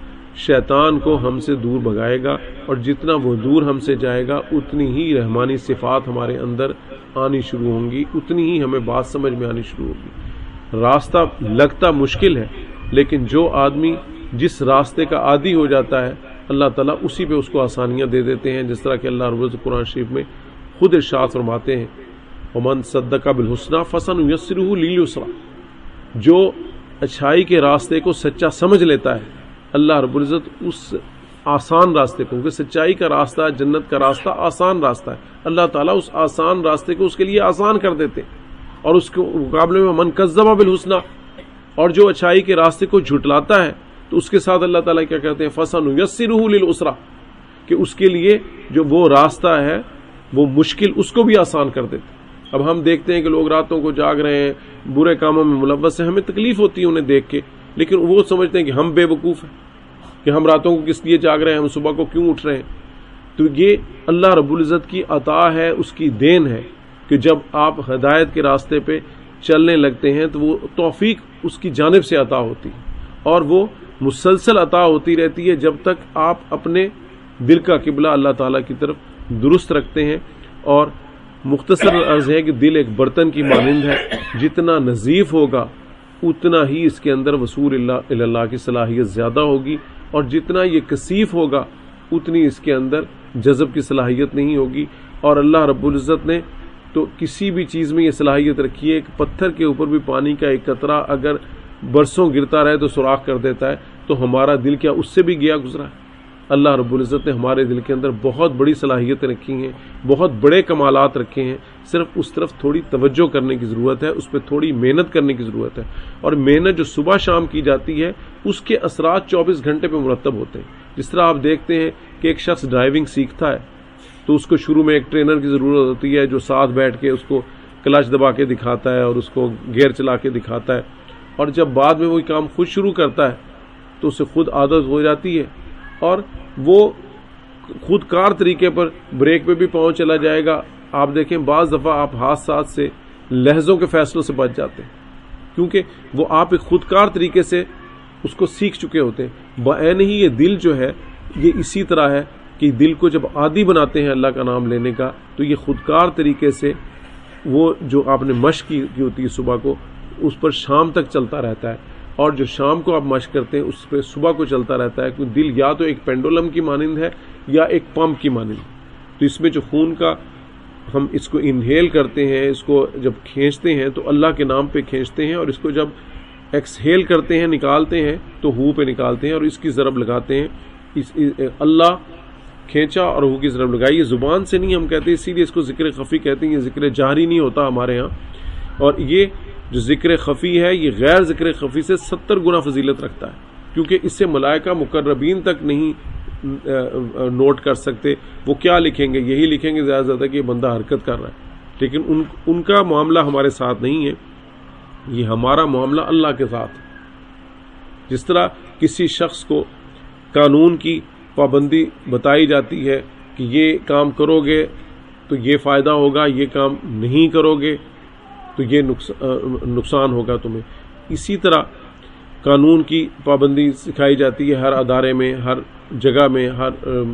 شیطان کو ہم سے دور بھگائے گا، اور جتنا وہ دور ہم سے جائے گا اتنی ہی رحمانی صفات ہمارے اندر آنی شروع ہوں گی، اتنی ہی ہمیں بات سمجھ میں آنی شروع ہوگی. راستہ لگتا مشکل ہے، لیکن جو آدمی جس راستے کا عادی ہو جاتا ہے اللہ تعالیٰ اسی پہ اس کو آسانیاں دے دیتے ہیں. جس طرح کہ اللہ رب العزت قرآن شریف میں خود ارشاد فرماتے ہیں وَمَن صَدَّقَ بِالْحُسْنَىٰ فَسَنُيَسِّرُهُ لِلْيُسْرَىٰ. جو اچھائی کے راستے کو سچا سمجھ لیتا ہے اللہ رب العزت اس آسان راستے کو، کیونکہ سچائی کا راستہ، جنت کا راستہ آسان راستہ ہے، اللہ تعالیٰ اس آسان راستے کو اس کے لیے آسان کر دیتے. اور اس کے مقابلے میں من کذب بالحسنی، اور جو اچھائی کے راستے کو جھٹلاتا ہے تو اس کے ساتھ اللہ تعالیٰ کیا کہتے ہیں فَسَنُيَسِّرُهُ لِلْعُسْرَىٰ، کہ اس کے لیے جو وہ راستہ ہے وہ مشکل اس کو بھی آسان کر دیتے. اب ہم دیکھتے ہیں کہ لوگ راتوں کو جاگ رہے ہیں، برے کاموں میں ملوث ہیں، ہمیں تکلیف ہوتی ہے انہیں دیکھ کے، لیکن وہ سمجھتے ہیں کہ ہم بے وقوف ہیں کہ ہم راتوں کو کس لیے جاگ رہے ہیں، ہم صبح کو کیوں اٹھ رہے ہیں. تو یہ اللہ رب العزت کی عطا ہے، اس کی دین ہے کہ جب آپ ہدایت کے راستے پہ چلنے لگتے ہیں تو وہ توفیق اس کی جانب سے عطا ہوتی ہے، اور وہ مسلسل عطا ہوتی رہتی ہے جب تک آپ اپنے دل کا قبلہ اللہ تعالیٰ کی طرف درست رکھتے ہیں. اور مختصر عرض ہے کہ دل ایک برتن کی مانند ہے، جتنا نظیف ہوگا اتنا ہی اس کے اندر وصول اللہ اللہ کی صلاحیت زیادہ ہوگی، اور جتنا یہ کثیف ہوگا اتنی اس کے اندر جذب کی صلاحیت نہیں ہوگی. اور اللہ رب العزت نے تو کسی بھی چیز میں یہ صلاحیت رکھی ہے کہ پتھر کے اوپر بھی پانی کا ایک قطرہ اگر برسوں گرتا رہے تو سوراخ کر دیتا ہے. تو ہمارا دل کیا اس سے بھی گیا گزرا ہے؟ اللہ رب العزت نے ہمارے دل کے اندر بہت بڑی صلاحیتیں رکھی ہیں، بہت بڑے کمالات رکھے ہیں. صرف اس طرف تھوڑی توجہ کرنے کی ضرورت ہے، اس پہ تھوڑی محنت کرنے کی ضرورت ہے. اور محنت جو صبح شام کی جاتی ہے اس کے اثرات چوبیس گھنٹے پہ مرتب ہوتے ہیں. جس طرح آپ دیکھتے ہیں کہ ایک شخص ڈرائیونگ سیکھتا ہے تو اس کو شروع میں ایک ٹرینر کی ضرورت ہوتی ہے جو ساتھ بیٹھ کے اس کو کلچ دبا کے دکھاتا ہے اور اس کو گیئر چلا کے دکھاتا ہے، اور جب بعد میں وہ کام خود شروع کرتا ہے تو اسے خود عادت ہو جاتی ہے اور وہ خود کار طریقے پر بریک پہ بھی پہنچ چلا جائے گا۔ آپ دیکھیں بعض دفعہ آپ حادثات سے لحظوں کے فیصلوں سے بچ جاتے ہیں کیونکہ وہ آپ ایک خود کار طریقے سے اس کو سیکھ چکے ہوتے ہیں۔ بعین ہی یہ دل جو ہے یہ اسی طرح ہے کہ دل کو جب عادی بناتے ہیں اللہ کا نام لینے کا تو یہ خودکار طریقے سے وہ جو آپ نے مشق کی ہوتی ہے صبح کو اس پر شام تک چلتا رہتا ہے، اور جو شام کو آپ مشق کرتے ہیں اس پہ صبح کو چلتا رہتا ہے، کیونکہ دل یا تو ایک پینڈولم کی مانند ہے یا ایک پمپ کی مانند۔ تو اس میں جو خون کا ہم اس کو انہیل کرتے ہیں، اس کو جب کھینچتے ہیں تو اللہ کے نام پہ کھینچتے ہیں، اور اس کو جب ایکسہیل کرتے ہیں نکالتے ہیں تو ہو پہ نکالتے ہیں اور اس کی ضرب لگاتے ہیں۔ اس اللہ کھینچا اور ہو کی ضرب لگائی، یہ زبان سے نہیں ہم کہتے، اسی لیے اس کو ذکر خفی کہتے ہیں، یہ ذکر جہری نہیں ہوتا ہمارے ہاں، اور یہ جو ذکر خفی ہے یہ غیر ذکر خفی سے ستر گنا فضیلت رکھتا ہے، کیونکہ اس سے ملائکہ مقربین تک نہیں نوٹ کر سکتے، وہ کیا لکھیں گے، یہی لکھیں گے زیادہ سے زیادہ کہ یہ بندہ حرکت کر رہا ہے، لیکن ان ان کا معاملہ ہمارے ساتھ نہیں ہے، یہ ہمارا معاملہ اللہ کے ساتھ ہے۔ جس طرح کسی شخص کو قانون کی پابندی بتائی جاتی ہے کہ یہ کام کرو گے تو یہ فائدہ ہوگا، یہ کام نہیں کرو گے تو یہ نقصان ہوگا تمہیں، اسی طرح قانون کی پابندی سکھائی جاتی ہے ہر ادارے میں، ہر جگہ میں، ہر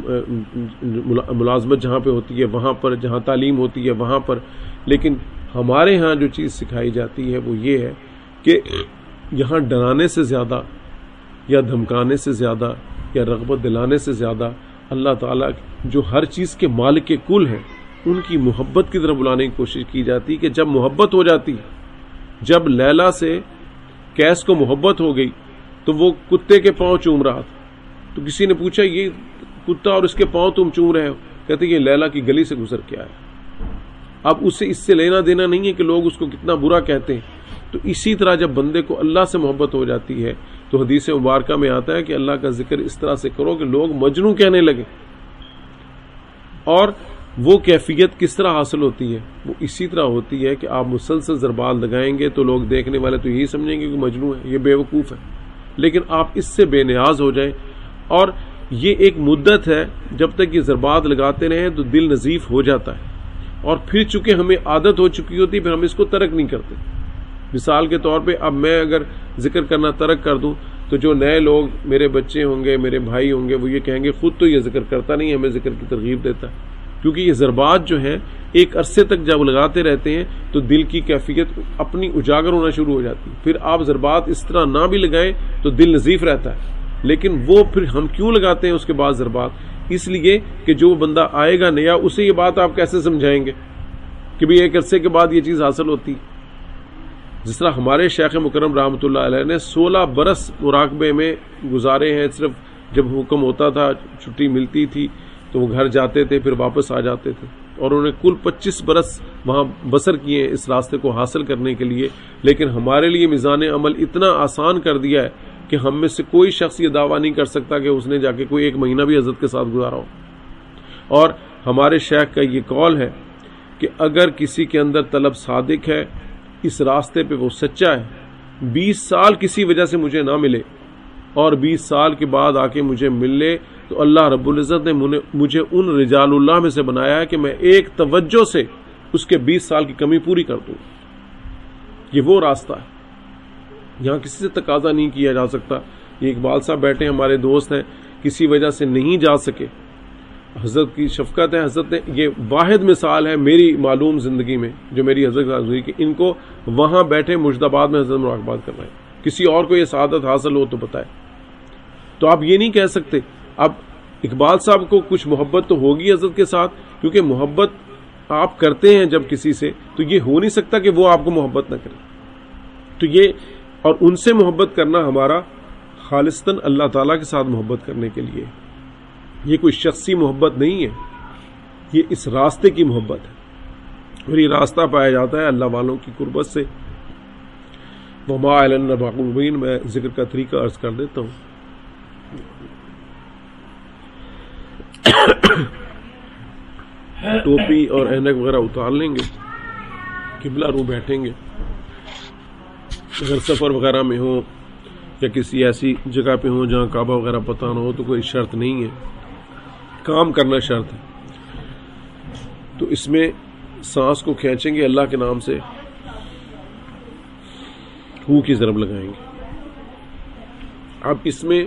ملازمت جہاں پہ ہوتی ہے وہاں پر، جہاں تعلیم ہوتی ہے وہاں پر، لیکن ہمارے ہاں جو چیز سکھائی جاتی ہے وہ یہ ہے کہ یہاں ڈرانے سے زیادہ یا دھمکانے سے زیادہ یا رغبت دلانے سے زیادہ اللہ تعالیٰ جو ہر چیز کے مالک کے کل ہیں ان کی محبت کی طرف بلانے کی کوشش کی جاتی کہ جب محبت ہو جاتی، جب لیلا سے کیس کو محبت ہو گئی تو وہ کتے کے پاؤں چوم رہا تھا، تو کسی نے پوچھا یہ کتا اور اس کے پاؤں تم چوم رہے ہو؟ کہتے یہ لیلا کی گلی سے گزر کے آیا۔ اب اسے اس سے لینا دینا نہیں ہے کہ لوگ اس کو کتنا برا کہتے ہیں۔ تو اسی طرح جب بندے کو اللہ سے محبت ہو جاتی ہے تو حدیث مبارکہ میں آتا ہے کہ اللہ کا ذکر اس طرح سے کرو کہ لوگ مجنوں کہنے لگے، اور وہ کیفیت کس طرح حاصل ہوتی ہے؟ وہ اسی طرح ہوتی ہے کہ آپ مسلسل ضربات لگائیں گے تو لوگ دیکھنے والے تو یہی سمجھیں گے کہ مجنوں ہے، یہ بے وقوف ہے، لیکن آپ اس سے بے نیاز ہو جائیں، اور یہ ایک مدت ہے جب تک یہ ضربات لگاتے رہیں تو دل نظیف ہو جاتا ہے، اور پھر چونکہ ہمیں عادت ہو چکی ہوتی پھر ہم اس کو ترک نہیں کرتے۔ مثال کے طور پہ اب میں اگر ذکر کرنا ترک کر دوں تو جو نئے لوگ میرے بچے ہوں گے، میرے بھائی ہوں گے، وہ یہ کہیں گے خود تو یہ ذکر کرتا نہیں، ہمیں ذکر کی ترغیب دیتا ہے، کیونکہ یہ ضربات جو ہیں ایک عرصے تک جب لگاتے رہتے ہیں تو دل کی کیفیت اپنی اجاگر ہونا شروع ہو جاتی ہے۔ پھر آپ ضربات اس طرح نہ بھی لگائیں تو دل نظیف رہتا ہے، لیکن وہ پھر ہم کیوں لگاتے ہیں اس کے بعد ضربات؟ اس لیے کہ جو بندہ آئے گا نیا اسے یہ بات آپ کیسے سمجھائیں گے کہ بھی ایک عرصے کے بعد یہ چیز حاصل ہوتی۔ جس طرح ہمارے شیخ مکرم رحمۃ اللہ علیہ نے سولہ برس مراقبے میں گزارے ہیں، صرف جب حکم ہوتا تھا چھٹی ملتی تھی تو وہ گھر جاتے تھے پھر واپس آ جاتے تھے، اور انہوں نے کل پچیس برس وہاں بسر کیے اس راستے کو حاصل کرنے کے لیے۔ لیکن ہمارے لیے میزان عمل اتنا آسان کر دیا ہے کہ ہم میں سے کوئی شخص یہ دعویٰ نہیں کر سکتا کہ اس نے جا کے کوئی ایک مہینہ بھی حضرت کے ساتھ گزارا ہو۔ اور ہمارے شیخ کا یہ قول ہے کہ اگر کسی کے اندر طلب صادق ہے، اس راستے پہ وہ سچا ہے، بیس سال کسی وجہ سے مجھے نہ ملے اور بیس سال کے بعد آ کے مجھے مل لے تو اللہ رب العزت نے مجھے ان رجال اللہ میں سے بنایا ہے کہ میں ایک توجہ سے اس کے بیس سال کی کمی پوری کر دوں۔ یہ وہ راستہ ہے، یہاں کسی سے تقاضا نہیں کیا جا سکتا۔ یہ اقبال صاحب بیٹھے ہمارے دوست ہیں، کسی وجہ سے نہیں جا سکے، حضرت کی شفقت ہے، حضرت نے یہ واحد مثال ہے میری معلوم زندگی میں جو میری حضرت حضوری کی، ان کو وہاں بیٹھے مجد آباد میں حضرت مراقبات کر رہے ہیں، کسی اور کو یہ سعادت حاصل ہو تو بتائے۔ تو آپ یہ نہیں کہہ سکتے۔ اب اقبال صاحب کو کچھ محبت تو ہوگی حضرت کے ساتھ، کیونکہ محبت آپ کرتے ہیں جب کسی سے تو یہ ہو نہیں سکتا کہ وہ آپ کو محبت نہ کرے، تو یہ اور ان سے محبت کرنا ہمارا خالصتاً اللہ تعالیٰ کے ساتھ محبت کرنے کے لیے، یہ کوئی شخصی محبت نہیں ہے، یہ اس راستے کی محبت ہے، اور یہ راستہ پایا جاتا ہے اللہ والوں کی قربت سے۔ وما علینا البلاغ المبین۔ میں ذکر کا طریقہ عرض کر دیتا ہوں۔ ٹوپی اور اینک وغیرہ اتار لیں گے، قبلہ رو بیٹھیں گے۔ اگر سفر وغیرہ میں ہو یا کسی ایسی جگہ پہ ہو جہاں کعبہ وغیرہ پتہ نہ ہو تو کوئی شرط نہیں ہے، کام کرنا شرط ہے۔ تو اس میں سانس کو کھینچیں گے اللہ کے نام سے، ہو کی ضرب لگائیں گے۔ اب اس میں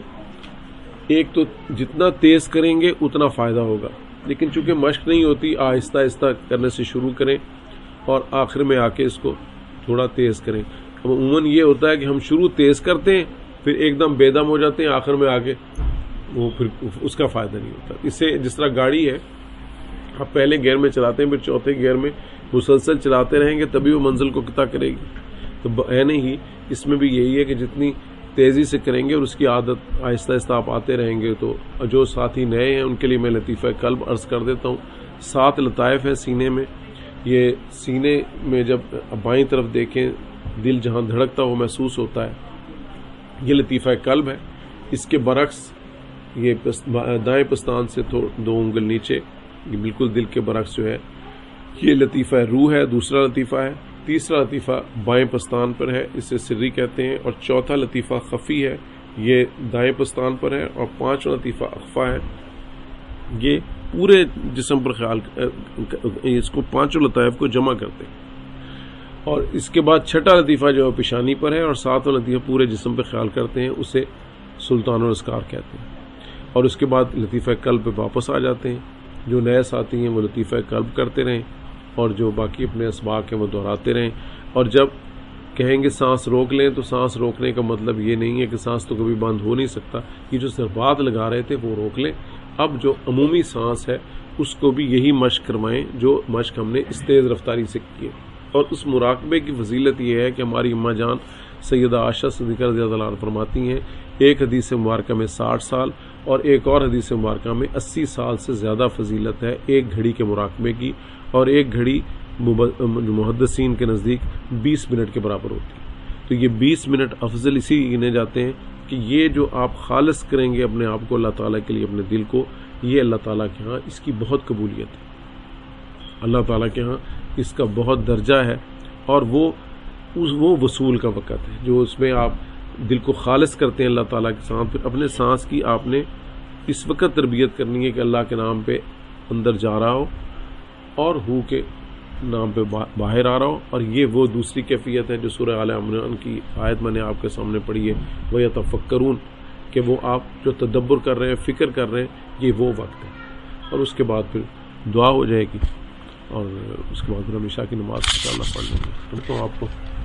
ایک تو جتنا تیز کریں گے اتنا فائدہ ہوگا، لیکن چونکہ مشق نہیں ہوتی، آہستہ آہستہ کرنے سے شروع کریں اور آخر میں آ کے اس کو تھوڑا تیز کریں۔ اب عموماً یہ ہوتا ہے کہ ہم شروع تیز کرتے ہیں، پھر ایک دم بے دم ہو جاتے ہیں، آخر میں آ کے وہ پھر اس کا فائدہ نہیں ہوتا۔ اس سے جس طرح گاڑی ہے، آپ پہلے گیئر میں چلاتے ہیں، پھر چوتھے گیئر میں مسلسل چلاتے رہیں گے تبھی وہ منزل کو قطع کرے گی۔ تو ہے نہیں، اس میں بھی یہی ہے کہ جتنی تیزی سے کریں گے اور اس کی عادت آہستہ آہستہ آپ آتے رہیں گے۔ تو جو ساتھی نئے ہیں ان کے لیے میں لطیفہ قلب عرض کر دیتا ہوں۔ سات لطائف ہیں سینے میں، یہ سینے میں جب بائیں طرف دیکھیں دل جہاں دھڑکتا وہ محسوس ہوتا ہے، یہ لطیفہ قلب ہے۔ اس کے برعکس یہ دائیں پستان سے دو انگل نیچے، یہ بالکل دل کے برعکس جو ہے، یہ لطیفہ روح ہے، دوسرا لطیفہ ہے۔ تیسرا لطیفہ بائیں پستان پر ہے، اسے سری کہتے ہیں، اور چوتھا لطیفہ خفی ہے، یہ دائیں پستان پر ہے، اور پانچواں لطیفہ اخفا ہے، یہ پورے جسم پر خیال، اس کو پانچوں لطائف کو جمع کرتے ہیں۔ اور اس کے بعد چھٹا لطیفہ جو پیشانی پر ہے، اور ساتواں لطیفہ پورے جسم پہ خیال کرتے ہیں، اسے سلطان الاسکار کہتے ہیں۔ اور اس کے بعد لطیفہ قلب پہ واپس آ جاتے ہیں۔ جو نئے ساتھی ہیں وہ لطیفہ قلب کرتے رہیں، اور جو باقی اپنے اسباق ہیں وہ دہراتے رہیں۔ اور جب کہیں گے سانس روک لیں تو سانس روکنے کا مطلب یہ نہیں ہے کہ سانس تو کبھی بند ہو نہیں سکتا، یہ جو ضربات لگا رہے تھے وہ روک لیں۔ اب جو عمومی سانس ہے اس کو بھی یہی مشق کروائیں جو مشق ہم نے اس تیز رفتاری سے کی ہے۔ اور اس مراقبے کی فضیلت یہ ہے کہ ہماری اماں جان سیدہ عائشہ صدیقہ رضی اللہ عنہا فرماتی ہیں، ایک حدیث مبارکہ میں ساٹھ سال اور ایک اور حدیث مبارکہ میں اسی سال سے زیادہ فضیلت ہے ایک گھڑی کے مراقبے کی، اور ایک گھڑی محدثین کے نزدیک بیس منٹ کے برابر ہوتی ہے۔ تو یہ بیس منٹ افضل اسی گنے جاتے ہیں کہ یہ جو آپ خالص کریں گے اپنے آپ کو اللہ تعالیٰ کے لیے، اپنے دل کو، یہ اللہ تعالیٰ کے ہاں اس کی بہت قبولیت ہے، اللہ تعالیٰ کے ہاں اس کا بہت درجہ ہے، اور وہ اس وہ وصول کا وقت ہے جو اس میں آپ دل کو خالص کرتے ہیں اللہ تعالیٰ کے ساتھ۔ پھر اپنے سانس کی آپ نے اس وقت تربیت کرنی ہے کہ اللہ کے نام پہ اندر جا رہا ہو اور ہو کے نام پہ باہر آ رہا ہو، اور یہ وہ دوسری کیفیت ہے جو سورہ آل عمران کی آیت میں نے آپ کے سامنے پڑھی ہے، وَيَتَفَكَّرُونَ، کہ وہ آپ جو تدبر کر رہے ہیں، فکر کر رہے ہیں، یہ وہ وقت ہے۔ اور اس کے بعد پھر دعا ہو جائے گی، اور اس کے بعد پھر ہم عشاء کی نماز انشاءاللہ پڑھ لیں گے۔ تو آپ کو